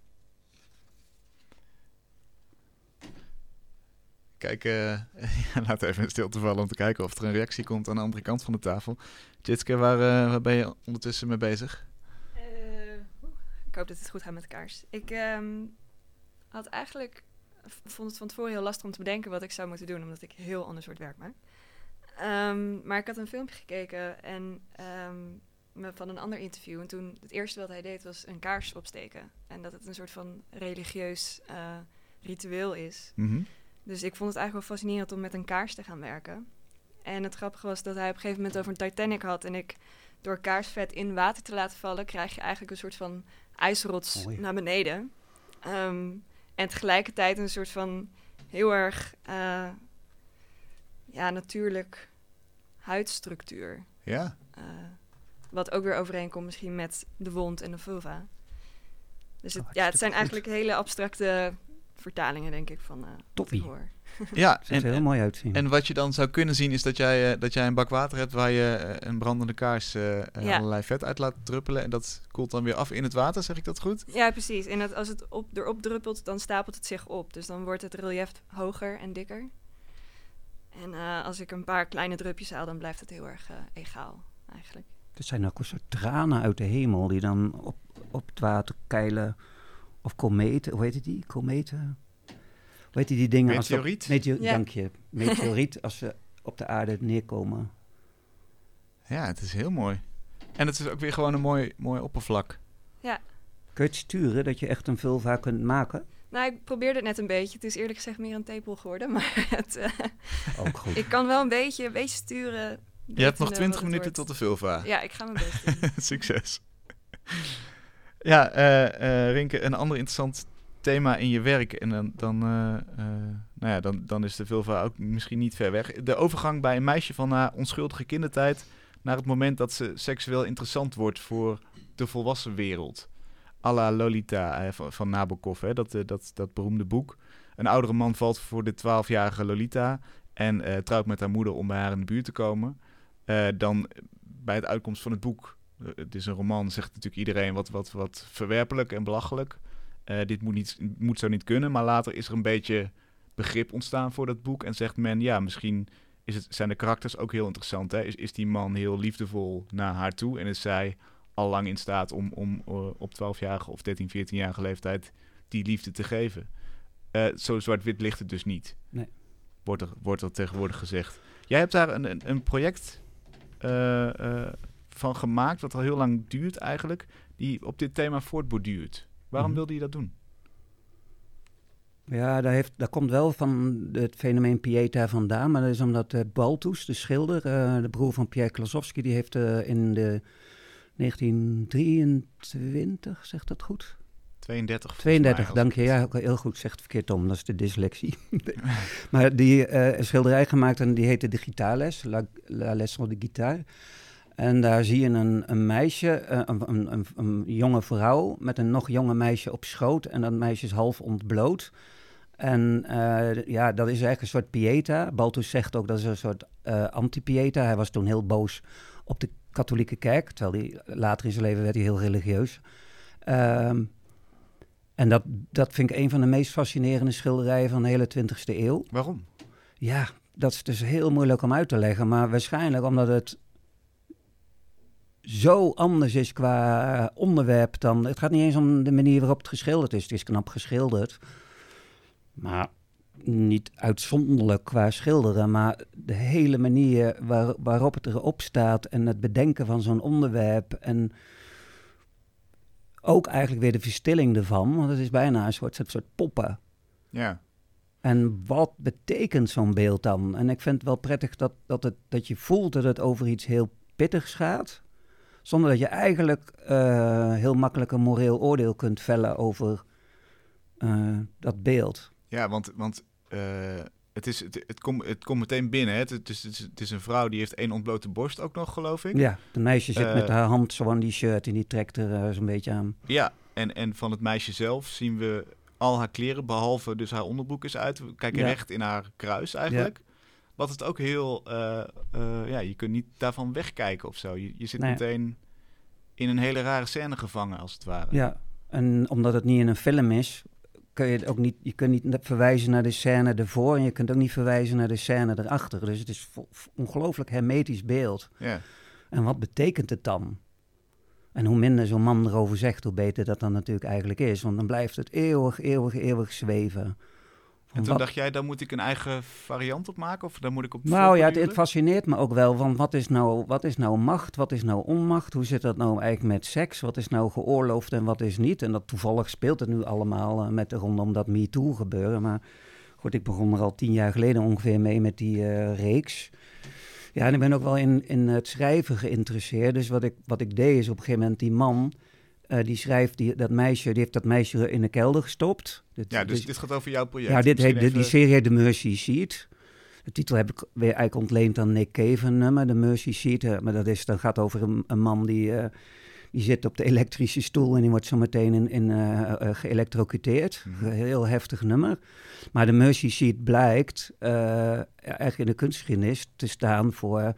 Kijk, laat even in stilte vallen om te kijken of er een reactie komt aan de andere kant van de tafel. Jitske, waar ben je ondertussen mee bezig? Ik hoop dat het goed gaat met de kaars. Ik vond het van tevoren heel lastig om te bedenken wat ik zou moeten doen, omdat ik heel ander soort werk maak. Maar ik had een filmpje gekeken van een ander interview. En toen het eerste wat hij deed was een kaars opsteken. En dat het een soort van religieus ritueel is. Mm-hmm. Dus ik vond het eigenlijk wel fascinerend om met een kaars te gaan werken. En het grappige was dat hij op een gegeven moment over een Titanic had. En door kaarsvet in water te laten vallen, krijg je eigenlijk een soort van ijsrots naar beneden. En tegelijkertijd een soort van heel erg natuurlijk huidstructuur. Ja. Wat ook weer overeenkomt misschien met de wond en de vulva. Dus het zijn goed. eigenlijk hele abstracte vertalingen, denk ik, van wat ik Toppie. hoor. Ja, Het ziet er heel mooi uitzien. en wat je dan zou kunnen zien is dat jij een bak water hebt waar je een brandende kaars allerlei vet uit laat druppelen. En dat koelt dan weer af in het water, zeg ik dat goed? Ja, precies. En als het erop druppelt, dan stapelt het zich op. Dus dan wordt het relief hoger en dikker. En als ik een paar kleine drupjes haal, dan blijft het heel erg egaal, eigenlijk. Het zijn ook een soort tranen uit de hemel die dan op het water keilen. Of kometen, hoe heet die? Kometen? Hoe heet die dingen? Meteoriet? Ja. Dank je. Meteoriet als ze op de aarde neerkomen. Ja, het is heel mooi. En het is ook weer gewoon een mooi oppervlak. Ja. Kun je het sturen dat je echt een vulva kunt maken? Nou, ik probeerde het net een beetje. Het is eerlijk gezegd meer een tepel geworden. Maar Ook goed. ik kan wel een beetje sturen. Je hebt nog wetende 20 wat het minuten wordt. tot de vulva. Ja, ik ga mijn best doen. Succes. Ja, Rinke, een ander interessant thema in je werk. En dan is de vulva ook misschien niet ver weg. De overgang bij een meisje van haar onschuldige kindertijd naar het moment dat ze seksueel interessant wordt voor de volwassen wereld. À la Lolita van Nabokov, hè? Dat beroemde boek. Een oudere man valt voor de 12-jarige Lolita en trouwt met haar moeder om bij haar in de buurt te komen. Dan bij het uitkomst van het boek, het is een roman, zegt natuurlijk iedereen wat verwerpelijk en belachelijk. Dit moet zo niet kunnen, maar later is er een beetje begrip ontstaan voor dat boek en zegt men, ja, misschien zijn de karakters ook heel interessant. Hè? Is die man heel liefdevol naar haar toe en is zij al lang in staat om op 12-jarige of 13, 14-jarige leeftijd die liefde te geven. Zo zwart-wit ligt het dus niet. Nee. Wordt er tegenwoordig gezegd. Jij hebt daar een project van gemaakt, wat al heel lang duurt eigenlijk, die op dit thema voortborduurt. Waarom wilde je dat doen? Ja, daar komt wel van het fenomeen Pieta vandaan, maar dat is omdat Balthus, de schilder, de broer van Pierre Klosowski, die heeft in de 1923, zegt dat goed? 32. 32, dank je. Ja, heel goed, zegt verkeerd om, dat is de dyslexie. Maar die schilderij gemaakt en die heette De Gitaarles, La Leçon de Guitare. En daar zie je een meisje, een jonge vrouw met een nog jonge meisje op schoot. En dat meisje is half ontbloot. En dat is eigenlijk een soort Pieta. Balthus zegt ook dat is een soort anti-Pieta. Hij was toen heel boos op de katholieke kerk. Terwijl hij later in zijn leven werd hij heel religieus. En dat vind ik een van de meest fascinerende schilderijen van de hele 20e eeuw. Waarom? Ja, dat is dus heel moeilijk om uit te leggen. Maar waarschijnlijk omdat het zo anders is qua onderwerp dan... Het gaat niet eens om de manier waarop het geschilderd is. Het is knap geschilderd. Maar niet uitzonderlijk qua schilderen. Maar de hele manier waarop het erop staat en het bedenken van zo'n onderwerp... en ook eigenlijk weer de verstilling ervan. Want het is bijna een soort poppen. Ja. En wat betekent zo'n beeld dan? En ik vind het wel prettig dat je voelt dat het over iets heel pittigs gaat... zonder dat je eigenlijk heel makkelijk een moreel oordeel kunt vellen over dat beeld. Ja, want het komt meteen binnen. Hè? Het is een vrouw die heeft 1 ontblote borst ook nog, geloof ik. Ja, de meisje zit met haar hand zo aan die shirt en die trekt er zo'n beetje aan. Ja, en van het meisje zelf zien we al haar kleren, behalve dus haar onderbroek is uit. We kijken recht in haar kruis eigenlijk. Ja. Wat het ook heel... je kunt niet daarvan wegkijken of zo. Je zit meteen in een hele rare scène gevangen, als het ware. Ja, en omdat het niet in een film is, kun je het ook niet... Je kunt niet verwijzen naar de scène ervoor en je kunt ook niet verwijzen naar de scène erachter. Dus het is ongelooflijk hermetisch beeld. Ja. En wat betekent het dan? En hoe minder zo'n man erover zegt, hoe beter dat dan natuurlijk eigenlijk is. Want dan blijft het eeuwig zweven. En toen dacht jij, daar moet ik een eigen variant op maken? Of daar moet ik op Nou ja, het fascineert me ook wel. Van wat is nou macht? Wat is nou onmacht? Hoe zit dat nou eigenlijk met seks? Wat is nou geoorloofd en wat is niet? En dat toevallig speelt het nu allemaal rondom dat MeToo gebeuren. Maar goed, ik begon er al 10 jaar geleden ongeveer mee met die reeks. Ja, en ik ben ook wel in het schrijven geïnteresseerd. Dus wat ik deed is op een gegeven moment die man... die schrijft, die heeft dat meisje in de kelder gestopt. Dus dit gaat over jouw project. Ja, die serie heet The Mercy Seat. De titel heb ik weer eigenlijk ontleend aan Nick Cave, een nummer, de Mercy Seat. Maar dat gaat over een man die zit op de elektrische stoel en die wordt zo meteen geëlectrocuteerd. Een heel heftig nummer. Maar de Mercy Seat blijkt eigenlijk in de kunstgeschiedenis te staan voor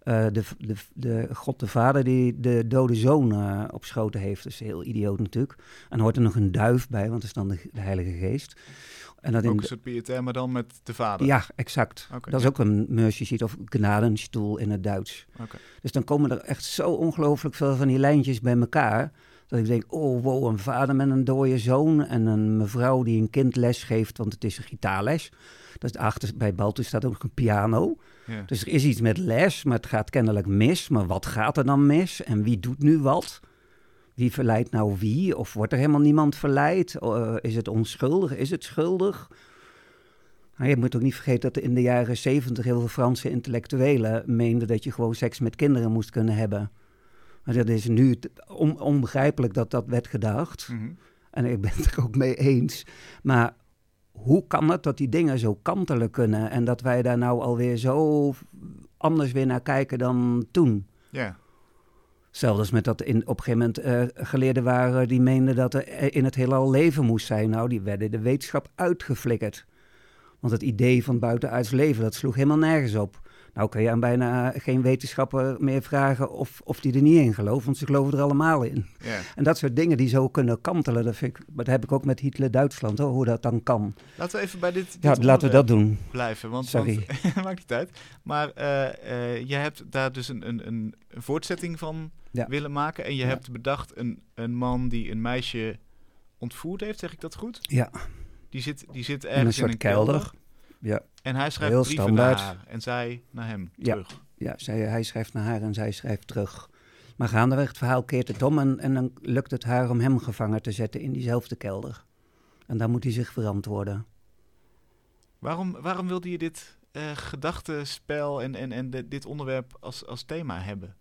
de God de Vader die de dode zoon op schoten heeft. Dat is heel idioot natuurlijk. En dan hoort er nog een duif bij, want dat is dan de Heilige Geest. En dat ook een soort pietair, maar dan met de Vader? Ja, exact. Okay, dat is ook een Mercy Seat of Gnadenstoel in het Duits. Okay. Dus dan komen er echt zo ongelooflijk veel van die lijntjes bij elkaar, dat ik denk, oh wow, een vader met een dode zoon en een mevrouw die een kind les geeft, want het is een gitaarles. Bij Balthus staat ook een piano. Ja. Dus er is iets met les, maar het gaat kennelijk mis. Maar wat gaat er dan mis? En wie doet nu wat? Wie verleidt nou wie? Of wordt er helemaal niemand verleid? Is het onschuldig? Is het schuldig? Nou, je moet ook niet vergeten dat in de jaren 70 heel veel Franse intellectuelen meenden dat je gewoon seks met kinderen moest kunnen hebben. Maar dat is nu onbegrijpelijk dat werd gedacht. Mm-hmm. En ik ben het er ook mee eens. Maar hoe kan het dat die dingen zo kantelen kunnen en dat wij daar nou alweer zo anders weer naar kijken dan toen? Ja. Yeah. Hetzelfde als met dat op een gegeven moment geleerden waren die meenden dat er in het heelal leven moest zijn. Nou, die werden de wetenschap uitgeflikkerd. Want het idee van buitenaards leven, dat sloeg helemaal nergens op. Nou kun je aan bijna geen wetenschapper meer vragen of die er niet in gelooft, want ze geloven er allemaal in. Yeah. En dat soort dingen die zo kunnen kantelen, dat heb ik ook met Hitler-Duitsland, hoor, hoe dat dan kan. Laten we even bij dit laten we dat doen. Blijven, want Sorry. Maakt niet uit. Maar jij hebt daar dus een voortzetting van willen maken en je hebt bedacht een man die een meisje ontvoerd heeft, zeg ik dat goed? Ja. Die zit ergens in een kelder. Ja. En hij schrijft heel brieven standaard naar haar en zij naar hem terug. Ja, hij schrijft naar haar en zij schrijft terug. Maar gaandeweg het verhaal keert het om en dan lukt het haar om hem gevangen te zetten in diezelfde kelder. En dan moet hij zich verantwoorden. Waarom wilde je dit gedachtenspel en dit onderwerp als thema hebben?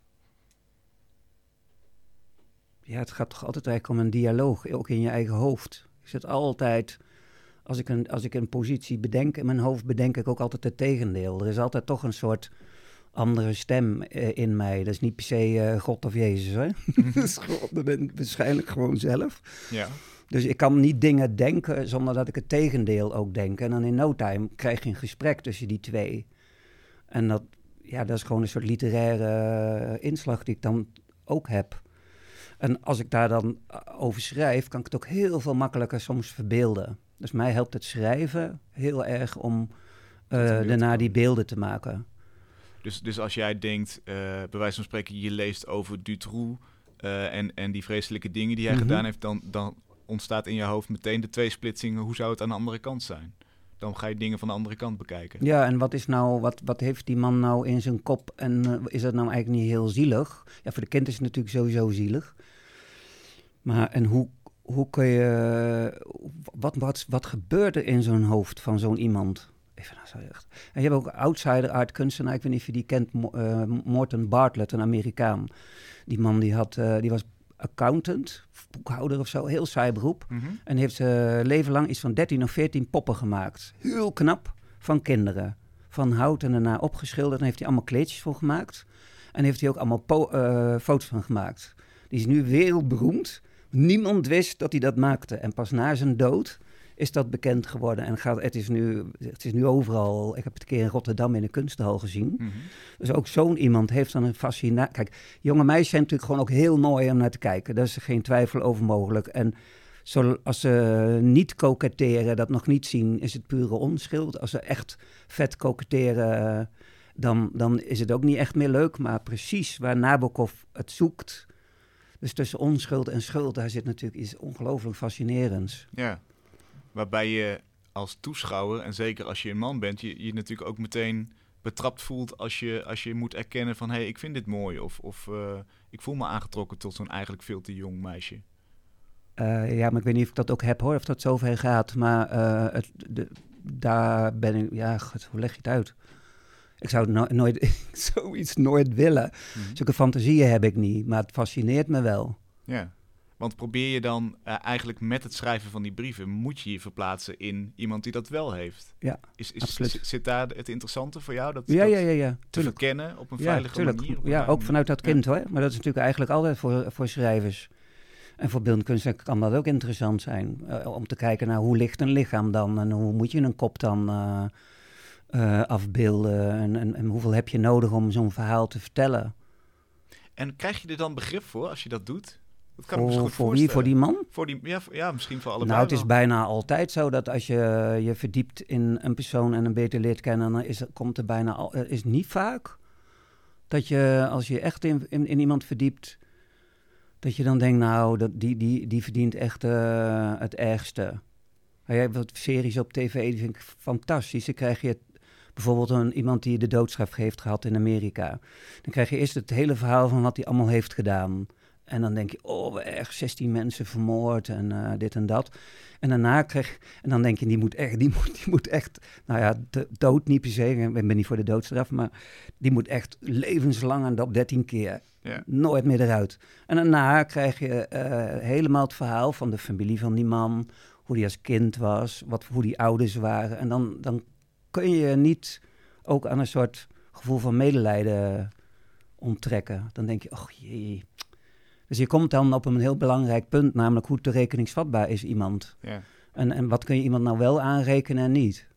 Ja, het gaat toch altijd eigenlijk om een dialoog, ook in je eigen hoofd. Je zit altijd, als ik een positie bedenk in mijn hoofd, bedenk ik ook altijd het tegendeel. Er is altijd toch een soort andere stem in mij. Dat is niet per se God of Jezus, hè? Dat ben ik waarschijnlijk gewoon zelf. Ja. Dus ik kan niet dingen denken zonder dat ik het tegendeel ook denk. En dan in no time krijg je een gesprek tussen die twee. En dat is gewoon een soort literaire inslag die ik dan ook heb. En als ik daar dan over schrijf, kan ik het ook heel veel makkelijker soms verbeelden. Dus mij helpt het schrijven heel erg om daarna die beelden te maken. Dus als jij denkt, bij wijze van spreken, je leest over Dutroux en die vreselijke dingen die hij gedaan heeft, dan ontstaat in je hoofd meteen de tweesplitsing, hoe zou het aan de andere kant zijn? Dan ga je dingen van de andere kant bekijken. Ja, en wat heeft die man nou in zijn kop en is dat nou eigenlijk niet heel zielig? Ja, voor de kind is het natuurlijk sowieso zielig. Maar en hoe kun je, wat gebeurt er in zo'n hoofd van zo'n iemand? Even echt. En je hebt ook outsider art kunstenaar, ik weet niet of je die kent, Morton Bartlett, een Amerikaan. Die man die was accountant, boekhouder of zo, heel saai beroep. Mm-hmm. En heeft leven lang iets van 13 of 14 poppen gemaakt. Heel knap, van kinderen. Van hout en daarna opgeschilderd. En heeft hij allemaal kleedjes voor gemaakt. En heeft hij ook allemaal foto's van gemaakt. Die is nu wereldberoemd. Niemand wist dat hij dat maakte. En pas na zijn dood is dat bekend geworden. En het is nu overal. Ik heb het een keer in Rotterdam in een kunsthal gezien. Mm-hmm. Dus ook zo'n iemand heeft dan een fascinatie. Kijk, jonge meisjes zijn natuurlijk gewoon ook heel mooi om naar te kijken. Daar is geen twijfel over mogelijk. En als ze niet koketteren, dat nog niet zien, is het pure onschuld. Als ze echt vet koketteren, dan is het ook niet echt meer leuk. Maar precies waar Nabokov het zoekt, dus tussen onschuld en schuld, daar zit natuurlijk iets ongelooflijk fascinerends. Ja. Waarbij je als toeschouwer, en zeker als je een man bent, je natuurlijk ook meteen betrapt voelt als je moet erkennen van, ik vind dit mooi. Of ik voel me aangetrokken tot zo'n eigenlijk veel te jong meisje. Ja, maar ik weet niet of ik dat ook heb, hoor, of dat zover gaat. Maar daar ben ik, hoe leg je het uit? Ik zou zoiets nooit willen. Mm-hmm. Zulke fantasieën heb ik niet, maar het fascineert me wel. Ja. Want probeer je dan eigenlijk met het schrijven van die brieven, moet je je verplaatsen in iemand die dat wel heeft? Ja, absoluut. Zit daar het interessante voor jou? Dat Ja, te tuurlijk. verkennen op een Ja, veilige tuurlijk. manier? Op een Ja, veilige ook vanuit dat kind manier? hoor. Maar dat is natuurlijk eigenlijk altijd voor schrijvers. En voor beeldend kunstenaars kan dat ook interessant zijn. Om te kijken naar hoe ligt een lichaam dan en hoe moet je een kop dan afbeelden en hoeveel heb je nodig om zo'n verhaal te vertellen. En krijg je er dan begrip voor als je dat doet? Dat kan ik me zo goed Voor wie? Voor die man? Voor die, misschien voor allebei. Nou, het is wel. bijna altijd zo dat als je je verdiept in een persoon en hem beter leert kennen, dan komt er bijna al. Het is niet vaak dat je, als je echt in iemand verdiept, dat je dan denkt, nou, die verdient echt het ergste. Maar jij hebt series op tv, die vind ik fantastisch. Dan krijg je bijvoorbeeld iemand die de doodstraf heeft gehad in Amerika. Dan krijg je eerst het hele verhaal van wat hij allemaal heeft gedaan. En dan denk je, oh, erg 16 mensen vermoord en dit en dat. En daarna en dan denk je, die moet echt, nou ja, dood niet per se, ik ben niet voor de doodstraf, maar die moet echt levenslang en dat 13 keer. Ja. Nooit meer eruit. En daarna krijg je helemaal het verhaal van de familie van die man, hoe die als kind was, hoe die ouders waren. En dan kun je niet ook aan een soort gevoel van medelijden onttrekken. Dan denk je, oh jee. Dus je komt dan op een heel belangrijk punt, namelijk hoe toerekeningsvatbaar is iemand. Ja. En wat kun je iemand nou wel aanrekenen en niet.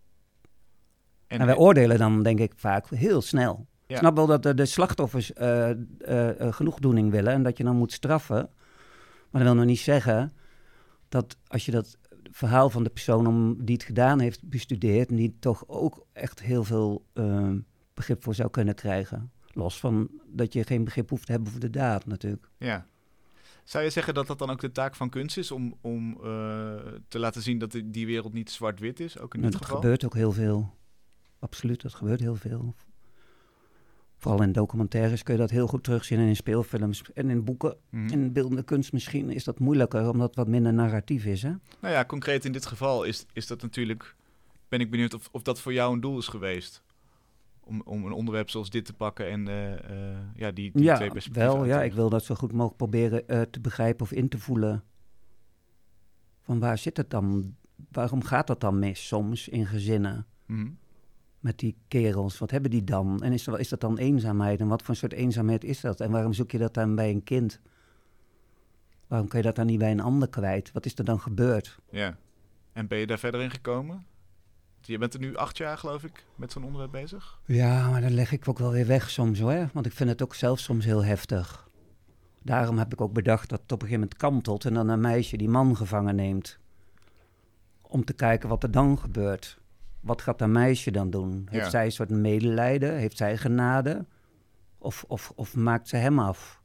En wij oordelen dan, denk ik, vaak heel snel. Ja. Ik snap wel dat de slachtoffers genoegdoening willen en dat je dan moet straffen. Maar dat wil nog niet zeggen dat als je dat verhaal van de persoon die het gedaan heeft bestudeert, niet toch ook echt heel veel begrip voor zou kunnen krijgen. Los van dat je geen begrip hoeft te hebben voor de daad natuurlijk. Ja. Zou je zeggen dat dat dan ook de taak van kunst is om te laten zien dat die wereld niet zwart-wit is, ook in dit Dat geval? gebeurt ook heel veel. Absoluut, dat gebeurt heel veel. Vooral in documentaires kun je dat heel goed terugzien en in speelfilms en in boeken. Mhm. In beeldende kunst misschien is dat moeilijker, omdat het wat minder narratief is, hè? Nou ja, concreet in dit geval is dat natuurlijk, ben ik benieuwd of dat voor jou een doel is geweest. Om een onderwerp zoals dit te pakken en die twee perspectieven wel, aan te ja, ik leggen. wil dat zo goed mogelijk proberen te begrijpen of in te voelen. Van waar zit het dan? Waarom gaat dat dan mis soms in gezinnen? Mhm. Met die kerels, wat hebben die dan? En is dat dan eenzaamheid? En wat voor een soort eenzaamheid is dat? En waarom zoek je dat dan bij een kind? Waarom kun je dat dan niet bij een ander kwijt? Wat is er dan gebeurd? Ja. En ben je daar verder in gekomen? Je bent er nu 8 jaar, geloof ik, met zo'n onderwerp bezig. Ja, maar dan leg ik ook wel weer weg soms hoor. Want ik vind het ook zelf soms heel heftig. Daarom heb ik ook bedacht dat het op een gegeven moment kantelt en dan een meisje die man gevangen neemt. Om te kijken wat er dan gebeurt. Wat gaat dat meisje dan doen? Heeft zij een soort medelijden? Heeft zij genade? Of maakt ze hem af?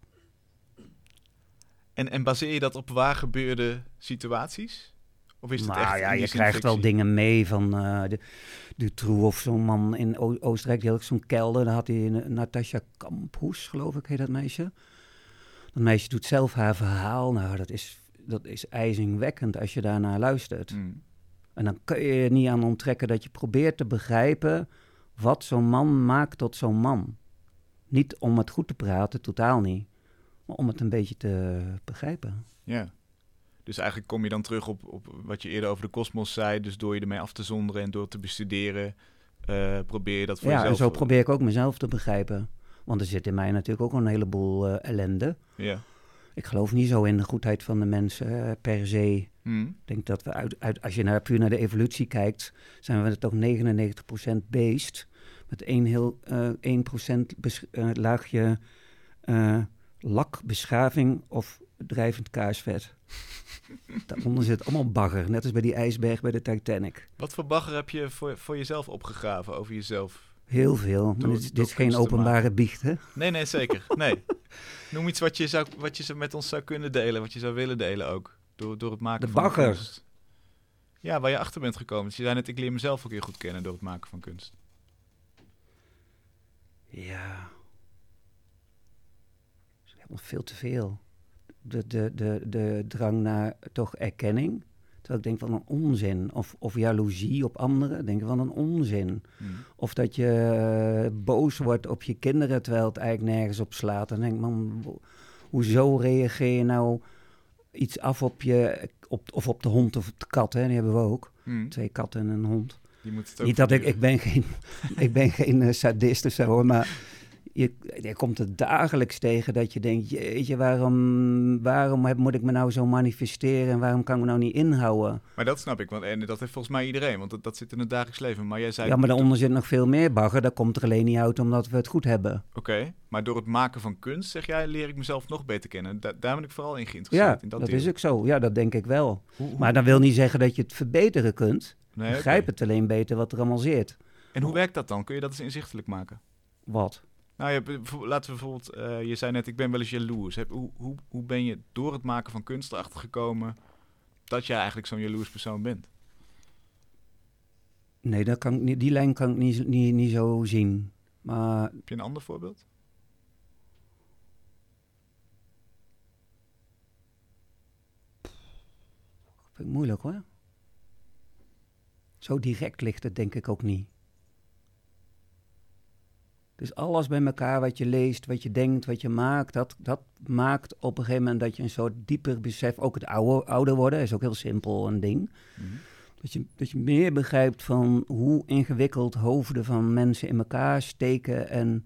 En baseer je dat op waar gebeurde situaties? Of is het echt ja, in die je zin krijgt wel fictie? dingen mee van Dutroux of zo'n man in Oostenrijk. Die had ook zo'n kelder. Daar had hij Natasja Kamphus, geloof ik, heet dat meisje. Dat meisje doet zelf haar verhaal. Nou, dat is ijzingwekkend als je daarnaar luistert. Mm. En dan kun je niet aan onttrekken dat je probeert te begrijpen wat zo'n man maakt tot zo'n man. Niet om het goed te praten, totaal niet. Maar om het een beetje te begrijpen. Ja. Dus eigenlijk kom je dan terug op wat je eerder over de kosmos zei. Dus door je ermee af te zonderen en door te bestuderen, probeer je dat voor jezelf. Ja, en zo probeer ik ook mezelf te begrijpen. Want er zit in mij natuurlijk ook een heleboel ellende. Ja. Ik geloof niet zo in de goedheid van de mensen per se. Mm. Ik denk dat we als je puur naar de evolutie kijkt, zijn we toch 99% beest. Met 1% laagje lakbeschaving of drijvend kaarsvet. Daaronder zit allemaal bagger, net als bij die ijsberg bij de Titanic. Wat voor bagger heb je voor jezelf opgegraven over jezelf? Heel veel, maar Door dit is geen kunst te openbare biecht, hè? Nee, zeker. Nee. Noem iets wat je met ons zou kunnen delen, wat je zou willen delen ook. Door het maken De van bagger. kunst. Ja, waar je achter bent gekomen. Dus je zei net, ik leer mezelf ook heel goed kennen door het maken van kunst. Ja. Dat is helemaal veel te veel. De drang naar toch erkenning. Terwijl ik denk van een onzin. Of jaloezie op anderen. Denk van een onzin. Mm. Of dat je boos wordt op je kinderen terwijl het eigenlijk nergens op slaat. Dan denk ik, man, hoezo reageer je nou iets af op je, of op de hond of op de kat, hè, die hebben we ook. 2 katten en een hond. Die moet het ook Niet dat ik ben geen sadist of zo, hoor, maar je komt het dagelijks tegen dat je denkt, jeetje, waarom moet ik me nou zo manifesteren en waarom kan ik me nou niet inhouden? Maar dat snap ik, en dat heeft volgens mij iedereen, want dat zit in het dagelijks leven. Maar jij zei... Ja, maar daaronder zit nog veel meer bagger, dat komt er alleen niet uit omdat we het goed hebben. Oké, maar door het maken van kunst, zeg jij, leer ik mezelf nog beter kennen. Daar ben ik vooral in geïnteresseerd. Ja, in dat deel. is ook zo. Ja, dat denk ik wel. Maar dat wil niet zeggen dat je het verbeteren kunt. Nee, Begrijp het alleen beter wat er allemaal zit. En hoe werkt dat dan? Kun je dat eens inzichtelijk maken? Wat? Nou, laten we bijvoorbeeld... je zei net, ik ben wel eens jaloers. Hoe ben je door het maken van kunst erachter gekomen dat jij eigenlijk zo'n jaloers persoon bent? Nee, dat kan ik niet, die lijn kan ik niet zo zien. Maar... Heb je een ander voorbeeld? Vind ik moeilijk, hoor. Zo direct ligt het denk ik ook niet. Dus alles bij elkaar wat je leest, wat je denkt, wat je maakt, dat maakt op een gegeven moment dat je een soort dieper besef, ook het ouder worden, is ook heel simpel een ding. Mm-hmm. Dat je meer begrijpt van hoe ingewikkeld hoofden van mensen in elkaar steken en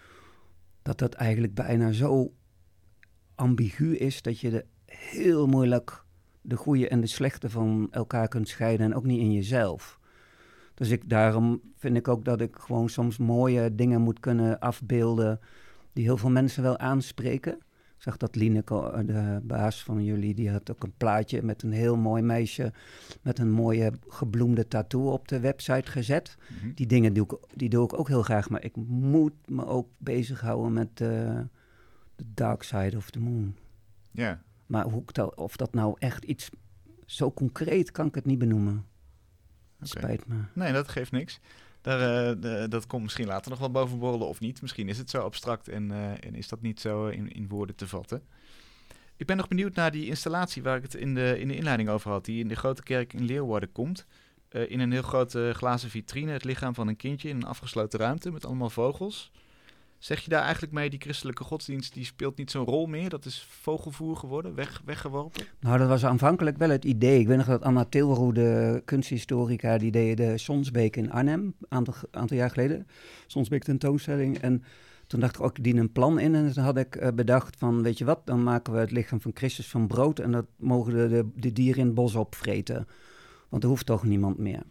dat eigenlijk bijna zo ambigu is dat je heel moeilijk de goede en de slechte van elkaar kunt scheiden en ook niet in jezelf. Dus daarom vind ik ook dat ik gewoon soms mooie dingen moet kunnen afbeelden die heel veel mensen wel aanspreken. Ik zag dat Lineke, de baas van jullie, die had ook een plaatje met een heel mooi meisje met een mooie gebloemde tattoo op de website gezet. Mm-hmm. Die dingen doe ik ook heel graag, maar ik moet me ook bezighouden met de dark side of the moon. Ja. Yeah. Maar of dat nou echt iets zo concreet kan ik het niet benoemen. Spijt me. Nee, dat geeft niks. Dat komt misschien later nog wel boven borrelen of niet. Misschien is het zo abstract en is dat niet zo in woorden te vatten. Ik ben nog benieuwd naar die installatie waar ik het in de inleiding over had. Die in de Grote Kerk in Leeuwarden komt. In een heel grote glazen vitrine. Het lichaam van een kindje in een afgesloten ruimte met allemaal vogels. Zeg je daar eigenlijk mee, die christelijke godsdienst, die speelt niet zo'n rol meer? Dat is vogelvoer geworden, weggeworpen? Nou, dat was aanvankelijk wel het idee. Ik weet nog dat Anna Tilroe, de kunsthistorica, die deed de Sonsbeek in Arnhem, een aantal jaar geleden. Sonsbeek tentoonstelling. En toen dacht ik ook, ik dien een plan in. En toen had ik bedacht van, weet je wat, dan maken we het lichaam van Christus van brood. En dat mogen de dieren in het bos opvreten. Want er hoeft toch niemand meer.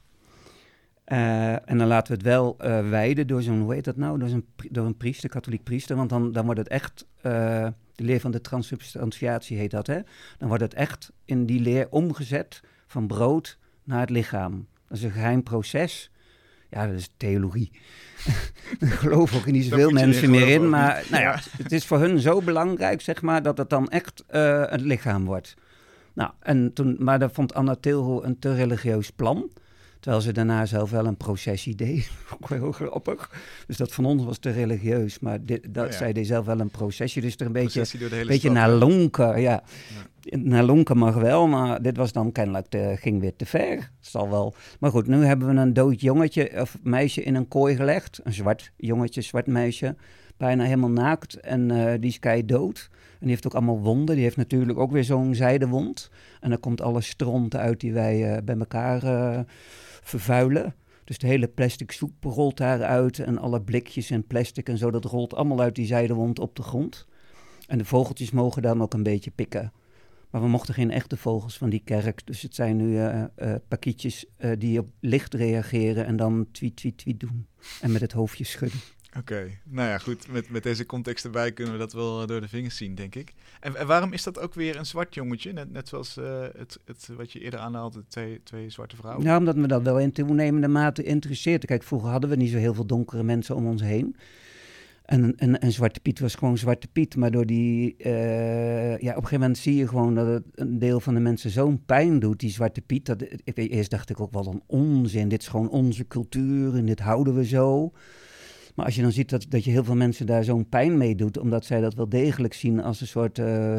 En dan laten we het wel wijden door zo'n, hoe heet dat nou, door een priester, katholiek priester. Want dan wordt het echt, de leer van de transsubstantiatie heet dat, hè. Dan wordt het echt in die leer omgezet van brood naar het lichaam. Dat is een geheim proces. Ja, dat is theologie. Daar geloven ook niet zoveel mensen meer in. Maar nou ja, het is voor hun zo belangrijk, zeg maar, dat het dan echt het lichaam wordt. Nou, maar dat vond Anna Tilroe een te religieus plan. Terwijl ze daarna zelf wel een processie deed. Ook wel heel grappig. Dus dat van ons was te religieus. Maar zij deed zelf wel een processie. Dus er een beetje naar lonken. Ja. Naar lonken mag wel. Maar dit was dan kennelijk ging weer te ver. Zal wel. Maar goed, nu hebben we een dood jongetje of meisje in een kooi gelegd. Een zwart jongetje, zwart meisje. Bijna helemaal naakt. En die is kei dood. En die heeft ook allemaal wonden. Die heeft natuurlijk ook weer zo'n zijdewond. En dan komt alle stront uit die wij bij elkaar vervuilen. Dus de hele plastic soep rolt daaruit en alle blikjes en plastic en zo, dat rolt allemaal uit die zijdewond op de grond. En de vogeltjes mogen dan ook een beetje pikken. Maar we mochten geen echte vogels van die kerk, dus het zijn nu pakietjes die op licht reageren en dan tweet, tweet, tweet doen. En met het hoofdje schudden. Oké, nou ja, goed. Met deze context erbij kunnen we dat wel door de vingers zien, denk ik. En waarom is dat ook weer een zwart jongetje? Net zoals het wat je eerder aanhaalde, twee zwarte vrouwen. Nou, omdat me dat wel in toenemende mate interesseert. Kijk, vroeger hadden we niet zo heel veel donkere mensen om ons heen. En Zwarte Piet was gewoon Zwarte Piet. Maar door die... op een gegeven moment zie je gewoon dat het een deel van de mensen zo'n pijn doet, die Zwarte Piet. Eerst dacht ik ook wel een onzin. Dit is gewoon onze cultuur en dit houden we zo. Maar als je dan ziet dat je heel veel mensen daar zo'n pijn mee doet, omdat zij dat wel degelijk zien als een soort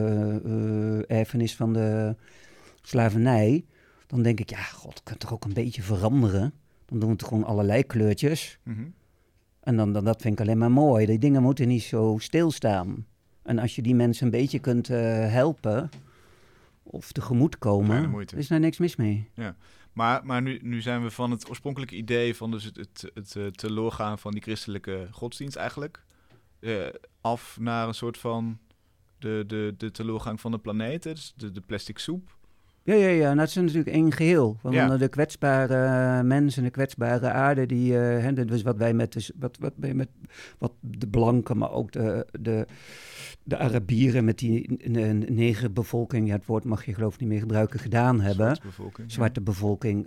erfenis van de slavernij, dan denk ik, ja, god, kan toch ook een beetje veranderen? Dan doen we het gewoon allerlei kleurtjes. Mm-hmm. En dan dat vind ik alleen maar mooi. Die dingen moeten niet zo stilstaan. En als je die mensen een beetje kunt helpen, of tegemoetkomen, Kleine moeite. is daar niks mis mee. Maar nu zijn we van het oorspronkelijke idee van dus het teloorgaan van die christelijke godsdienst eigenlijk af naar een soort van de teloorgang van de planeet, dus de plastic soep. Ja, nou, het is natuurlijk één geheel. Want Ja. de kwetsbare mensen, de kwetsbare aarde, dus wat wij wat de blanken, maar ook de Arabieren met die negerbevolking, het woord mag je geloof ik niet meer gebruiken, gedaan hebben. Zwarte bevolking.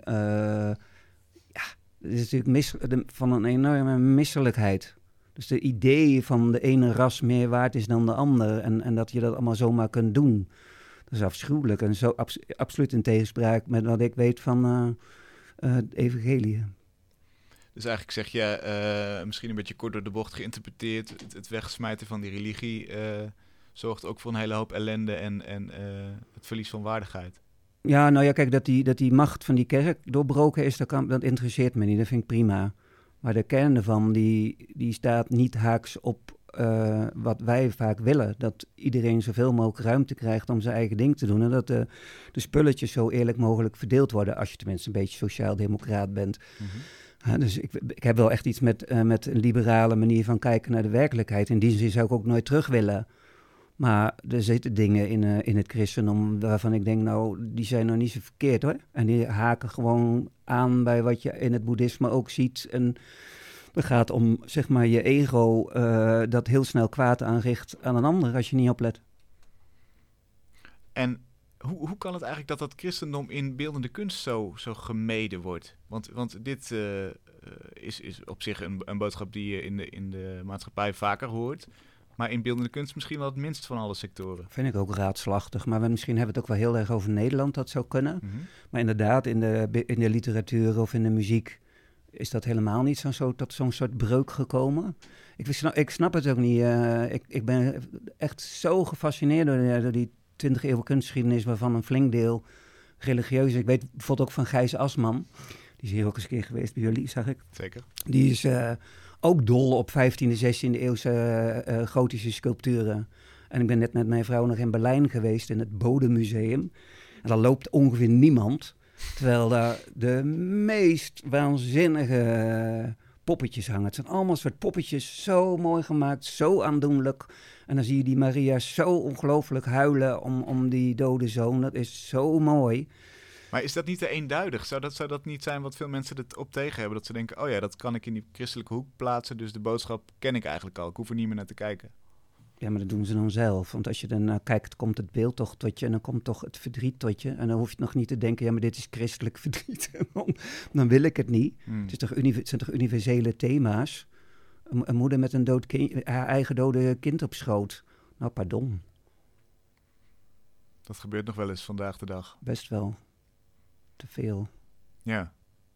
Het is natuurlijk van een enorme misselijkheid. Dus de idee van de ene ras meer waard is dan de ander en dat je dat allemaal zomaar kunt doen. Dat is afschuwelijk en zo absoluut in tegenspraak met wat ik weet van het evangelie. Dus eigenlijk zeg je, misschien een beetje kort door de bocht geïnterpreteerd, het wegsmijten van die religie zorgt ook voor een hele hoop ellende en het verlies van waardigheid. Ja, nou ja, kijk, dat die macht van die kerk doorbroken is, dat interesseert me niet, dat vind ik prima. Maar de kern ervan, die staat niet haaks op wat wij vaak willen. Dat iedereen zoveel mogelijk ruimte krijgt om zijn eigen ding te doen. En dat de spulletjes zo eerlijk mogelijk verdeeld worden, als je tenminste een beetje sociaal-democraat bent. Mm-hmm. Dus ik heb wel echt iets met een liberale manier van kijken naar de werkelijkheid. In die zin zou ik ook nooit terug willen. Maar er zitten dingen in het christendom waarvan ik denk, nou, die zijn nou niet zo verkeerd hoor. En die haken gewoon aan bij wat je in het boeddhisme ook ziet. En het gaat om, zeg maar, je ego dat heel snel kwaad aanricht aan een ander als je niet oplet. En hoe kan het eigenlijk dat christendom in beeldende kunst zo gemeden wordt? Want dit is op zich een boodschap die je in de maatschappij vaker hoort. Maar in beeldende kunst misschien wel het minst van alle sectoren. Vind ik ook raadslachtig. Maar misschien hebben we het ook wel heel erg over Nederland dat zou kunnen. Mm-hmm. Maar inderdaad, in de literatuur of in de muziek is dat helemaal niet tot zo'n soort breuk gekomen. Ik snap het ook niet. Ik ben echt zo gefascineerd door die 20e eeuw kunstgeschiedenis, waarvan een flink deel religieus is. Ik weet bijvoorbeeld ook van Gijs Asman. Die is hier ook eens een keer geweest bij jullie, zag ik. Zeker. Die is ook dol op 15e, 16e eeuwse gotische sculpturen. En ik ben net met mijn vrouw nog in Berlijn geweest, in het Bodemuseum. En daar loopt ongeveer niemand. Terwijl daar de meest waanzinnige poppetjes hangen. Het zijn allemaal soort poppetjes, zo mooi gemaakt, zo aandoenlijk. En dan zie je die Maria zo ongelooflijk huilen om die dode zoon. Dat is zo mooi. Maar is dat niet te eenduidig? Zou dat niet zijn wat veel mensen het op tegen hebben? Dat ze denken, oh ja, dat kan ik in die christelijke hoek plaatsen. Dus de boodschap ken ik eigenlijk al. Ik hoef er niet meer naar te kijken. Ja, maar dat doen ze dan zelf. Want als je dan kijkt, komt het beeld toch tot je en dan komt toch het verdriet tot je. En dan hoef je nog niet te denken, ja, maar dit is christelijk verdriet. Dan wil ik het niet. Het zijn toch universele thema's? Een moeder met een haar eigen dode kind op schoot. Nou, pardon. Dat gebeurt nog wel eens vandaag de dag. Best wel. Te veel. Ja.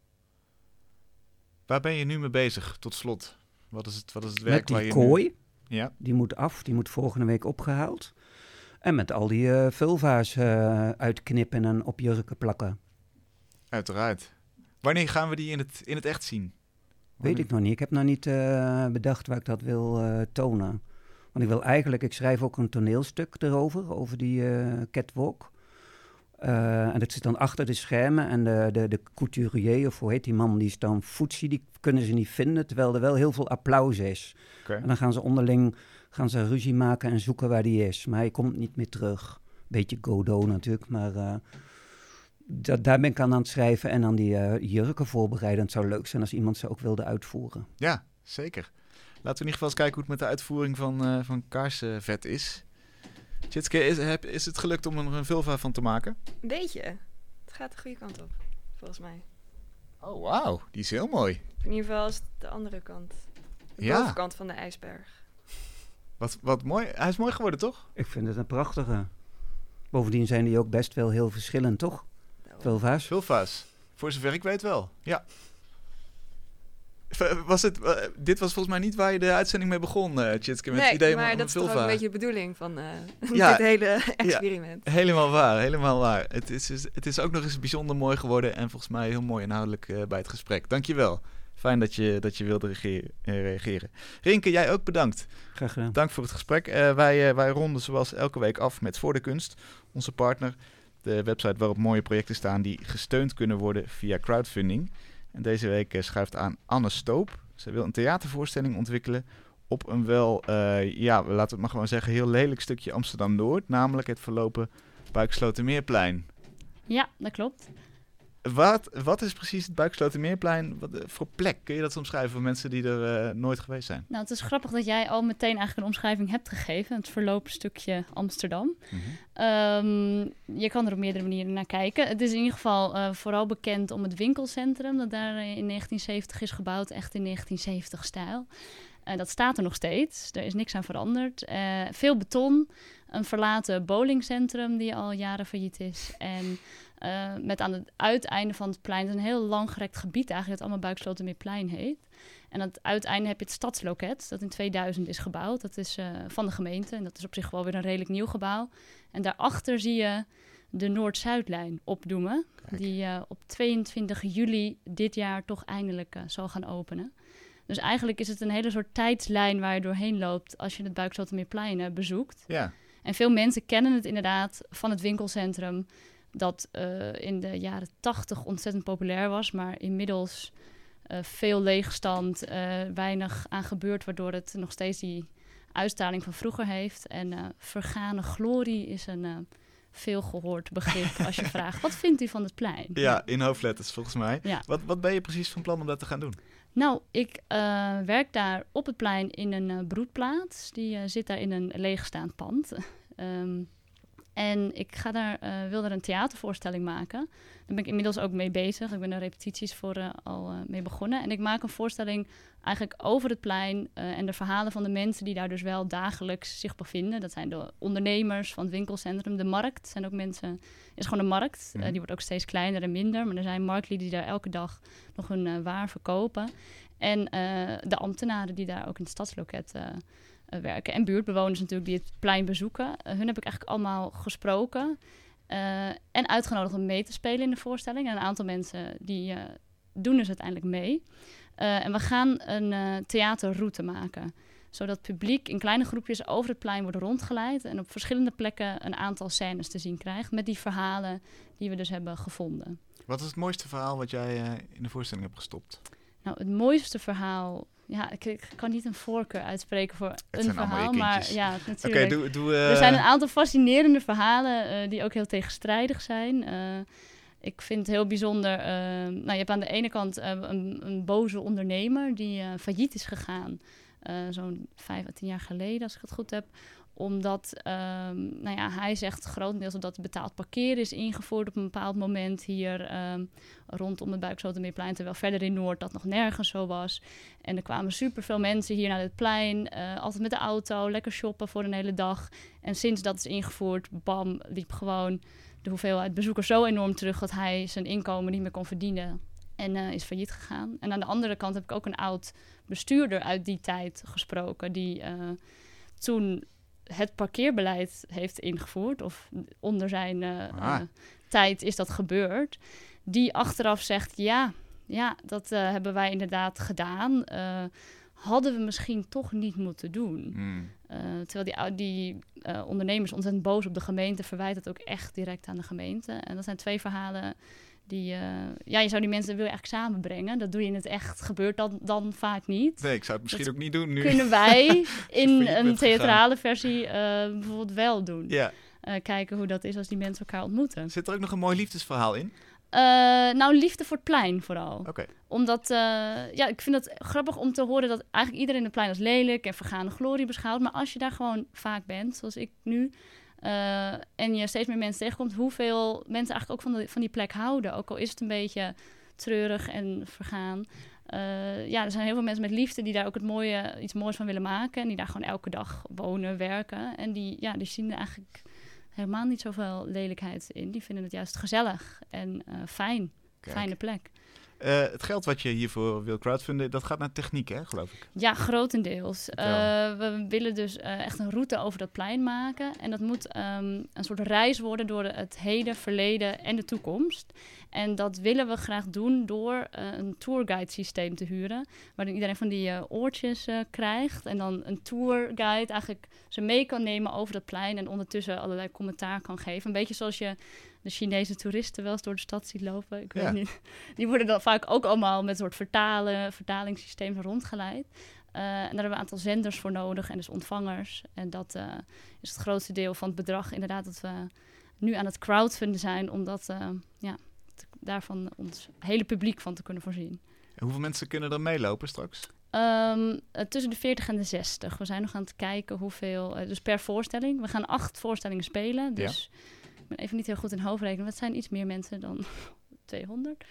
Waar ben je nu mee bezig, tot slot? Wat is het werk met die waar je kooi, nu... Ja. Die moet af, die moet volgende week opgehaald. En met al die vulva's uitknippen en op jurken plakken. Uiteraard. Wanneer gaan we die in het echt zien? Weet ik nog niet. Ik heb nog niet bedacht waar ik dat wil tonen. Want ik schrijf ook een toneelstuk erover, over die catwalk. En dat zit dan achter de schermen en de couturier, of hoe heet die man, die is dan foetsie, die kunnen ze niet vinden, terwijl er wel heel veel applaus is. Okay. En dan gaan ze onderling ruzie maken en zoeken waar die is. Maar hij komt niet meer terug. Beetje Godot natuurlijk, maar daar ben ik aan het schrijven en aan die jurken voorbereiden. Het zou leuk zijn als iemand ze ook wilde uitvoeren. Ja, zeker. Laten we in ieder geval eens kijken hoe het met de uitvoering van kaarsenvet is. Tjitske, is het gelukt om er een vulva van te maken? Een beetje. Het gaat de goede kant op, volgens mij. Oh, wauw. Die is heel mooi. In ieder geval is het de andere kant. De bovenkant van de ijsberg. Wat mooi. Hij is mooi geworden, toch? Ik vind het een prachtige. Bovendien zijn die ook best wel heel verschillend, toch? Vulva's. Vulva's. Voor zover ik weet wel, ja. Dit was volgens mij niet waar je de uitzending mee begon, Tjitske, met het idee maar van dat is vulva. toch ook een beetje de bedoeling van dit hele experiment. Ja, helemaal waar. Het is ook nog eens bijzonder mooi geworden en volgens mij heel mooi inhoudelijk bij het gesprek. Dankjewel. Fijn dat je wilde reageren. Rinke, jij ook bedankt. Graag gedaan. Dank voor het gesprek. Wij ronden zoals elke week af met Voor de Kunst, onze partner. De website waarop mooie projecten staan die gesteund kunnen worden via crowdfunding. En deze week schuift aan Anne Stoop. Ze wil een theatervoorstelling ontwikkelen op een wel, laten we het maar gewoon zeggen, heel lelijk stukje Amsterdam-Noord. Namelijk het verlopen Buikslotermeerplein. Ja, dat klopt. Wat is precies het Buikslotermeerplein? Wat voor plek? Kun je dat omschrijven voor mensen die er nooit geweest zijn? Nou, het is grappig dat jij al meteen eigenlijk een omschrijving hebt gegeven. Het verlopen stukje Amsterdam. Je kan er op meerdere manieren naar kijken. Het is in ieder geval vooral bekend om het winkelcentrum dat daar in 1970 is gebouwd. Echt in 1970-stijl. Dat staat er nog steeds. Er is niks aan veranderd. Veel beton. Een verlaten bowlingcentrum die al jaren failliet is. En met aan het uiteinde van het plein, het is een heel langgerekt gebied eigenlijk, dat allemaal Buikslotermeerplein heet. En aan het uiteinde heb je het Stadsloket, dat in 2000 is gebouwd. Dat is van de gemeente en dat is op zich wel weer een redelijk nieuw gebouw. En daarachter zie je de Noord-Zuidlijn opdoemen, die op 22 juli dit jaar toch eindelijk zal gaan openen. Dus eigenlijk is het een hele soort tijdslijn waar je doorheen loopt als je het Buikslotermeerplein bezoekt. Ja. En veel mensen kennen het inderdaad van het winkelcentrum dat in de jaren 80 ontzettend populair was, maar inmiddels veel leegstand, weinig aan gebeurt, waardoor het nog steeds die uitstraling van vroeger heeft. En vergane glorie is een veel gehoord begrip als je vraagt, wat vindt u van het plein? Ja, in hoofdletters volgens mij. Ja. Wat ben je precies van plan om dat te gaan doen? Nou, ik werk daar op het plein in een broedplaats. Die zit daar in een leegstaand pand. En ik wil daar een theatervoorstelling maken. Daar ben ik inmiddels ook mee bezig. Ik ben daar repetities voor al mee begonnen. En ik maak een voorstelling eigenlijk over het plein en de verhalen van de mensen die daar dus wel dagelijks zich bevinden. Dat zijn de ondernemers van het winkelcentrum. De markt zijn ook mensen, is gewoon een markt. Die wordt ook steeds kleiner en minder. Maar er zijn marktlieden die daar elke dag nog hun waar verkopen. En de ambtenaren die daar ook in het stadsloket werken. En buurtbewoners natuurlijk die het plein bezoeken. Hun heb ik eigenlijk allemaal gesproken. En uitgenodigd om mee te spelen in de voorstelling. En een aantal mensen die doen dus uiteindelijk mee. En we gaan een theaterroute maken. Zodat het publiek in kleine groepjes over het plein wordt rondgeleid. En op verschillende plekken een aantal scènes te zien krijgt. Met die verhalen die we dus hebben gevonden. Wat is het mooiste verhaal wat jij in de voorstelling hebt gestopt? Nou, het mooiste verhaal. Ja, ik kan niet een voorkeur uitspreken voor een verhaal, maar ja, natuurlijk. Oké, doe. Er zijn een aantal fascinerende verhalen die ook heel tegenstrijdig zijn. Ik vind het heel bijzonder. Je hebt aan de ene kant een boze ondernemer die failliet is gegaan. Zo'n 5 à 10 jaar geleden, als ik het goed heb. Omdat hij zegt grotendeels dat betaald parkeren is ingevoerd op een bepaald moment hier rondom het Buikslotermeerplein. Terwijl verder in Noord dat nog nergens zo was. En er kwamen superveel mensen hier naar het plein. Altijd met de auto, lekker shoppen voor een hele dag. En sinds dat is ingevoerd, bam, liep gewoon de hoeveelheid bezoekers zo enorm terug dat hij zijn inkomen niet meer kon verdienen. En is failliet gegaan. En aan de andere kant heb ik ook een oud bestuurder uit die tijd gesproken. Die toen het parkeerbeleid heeft ingevoerd. Of onder zijn tijd is dat gebeurd. Die achteraf zegt, ja dat hebben wij inderdaad gedaan. Hadden we misschien toch niet moeten doen. Terwijl die ondernemers ontzettend boos op de gemeente. Verwijt het ook echt direct aan de gemeente. En dat zijn 2 verhalen die, je zou die mensen wil je eigenlijk samenbrengen. Dat doe je in het echt. Gebeurt dat dan vaak niet. Nee, ik zou het misschien ook niet doen nu. Kunnen wij in een theatrale versie bijvoorbeeld wel doen. Ja. Kijken hoe dat is als die mensen elkaar ontmoeten. Zit er ook nog een mooi liefdesverhaal in? Liefde voor het plein vooral. Okay. Omdat, ik vind het grappig om te horen dat eigenlijk iedereen het plein als lelijk en vergane glorie beschouwt. Maar als je daar gewoon vaak bent, zoals ik nu, en je steeds meer mensen tegenkomt, hoeveel mensen eigenlijk ook van die plek houden. Ook al is het een beetje treurig en vergaan. Er zijn heel veel mensen met liefde die daar ook iets moois van willen maken. En die daar gewoon elke dag wonen, werken. En die zien er eigenlijk helemaal niet zoveel lelijkheid in. Die vinden het juist gezellig en fijn. Kijk. Fijne plek. Het geld wat je hiervoor wil crowdfunden, dat gaat naar techniek, hè, geloof ik? Ja, grotendeels. We willen dus echt een route over dat plein maken. En dat moet een soort reis worden door het heden, verleden en de toekomst. En dat willen we graag doen door een tourguide systeem te huren. Waarin iedereen van die oortjes krijgt. En dan een tourguide eigenlijk ze mee kan nemen over dat plein. En ondertussen allerlei commentaar kan geven. Een beetje zoals je de Chinese toeristen wel eens door de stad ziet lopen. Ik Ja. weet niet. Die worden dan vaak ook allemaal met een soort vertalingssysteem rondgeleid. En daar hebben we een aantal zenders voor nodig en dus ontvangers. En dat is het grootste deel van het bedrag inderdaad dat we nu aan het crowdfunden zijn, om dat, daarvan ons hele publiek van te kunnen voorzien. En hoeveel mensen kunnen er meelopen straks? Tussen de 40 en de 60. We zijn nog aan het kijken hoeveel, dus per voorstelling. We gaan 8 voorstellingen spelen, dus ik ben even niet heel goed in hoofdrekenen. Het zijn iets meer mensen dan 200.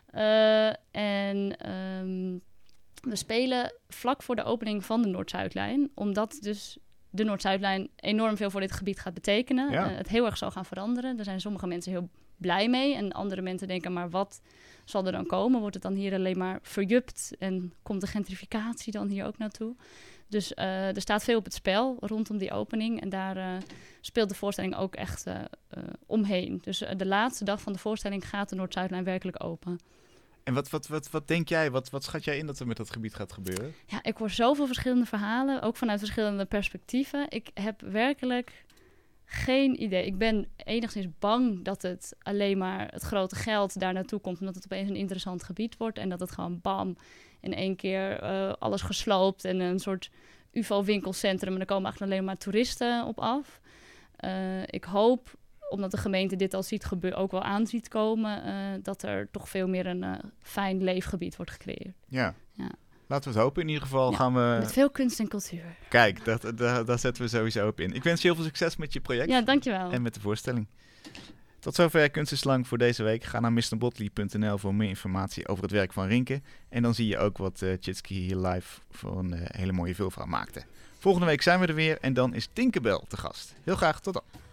We spelen vlak voor de opening van de Noord-Zuidlijn, omdat dus de Noord-Zuidlijn enorm veel voor dit gebied gaat betekenen. Ja. Het heel erg zal gaan veranderen. Daar zijn sommige mensen heel blij mee en andere mensen denken, maar wat zal er dan komen? Wordt het dan hier alleen maar verjupt en komt de gentrificatie dan hier ook naartoe? Dus er staat veel op het spel rondom die opening en daar speelt de voorstelling ook echt omheen. Dus de laatste dag van de voorstelling gaat de Noord-Zuidlijn werkelijk open. En wat denk jij, wat schat jij in dat er met dat gebied gaat gebeuren? Ja, ik hoor zoveel verschillende verhalen, ook vanuit verschillende perspectieven. Ik heb werkelijk geen idee. Ik ben enigszins bang dat het alleen maar het grote geld daar naartoe komt, omdat het opeens een interessant gebied wordt en dat het gewoon bam in één keer alles gesloopt en een soort UFO-winkelcentrum en er komen eigenlijk alleen maar toeristen op af. Ik hoop, omdat de gemeente dit al ziet gebeuren, ook wel aan ziet komen, dat er toch veel meer een fijn leefgebied wordt gecreëerd. Ja. Ja. Laten we het hopen. In ieder geval Ja, gaan we... Met veel kunst en cultuur. Kijk, daar zetten we sowieso op in. Ik wens je heel veel succes met je project Ja, dankjewel. en met de voorstelling. Tot zover Kunst is Lang voor deze week. Ga naar mrbotley.nl voor meer informatie over het werk van Rinke. En dan zie je ook wat Tjitske hier live voor een hele mooie vulvrouw maakte. Volgende week zijn we er weer en dan is Tinkerbell te gast. Heel graag, tot dan.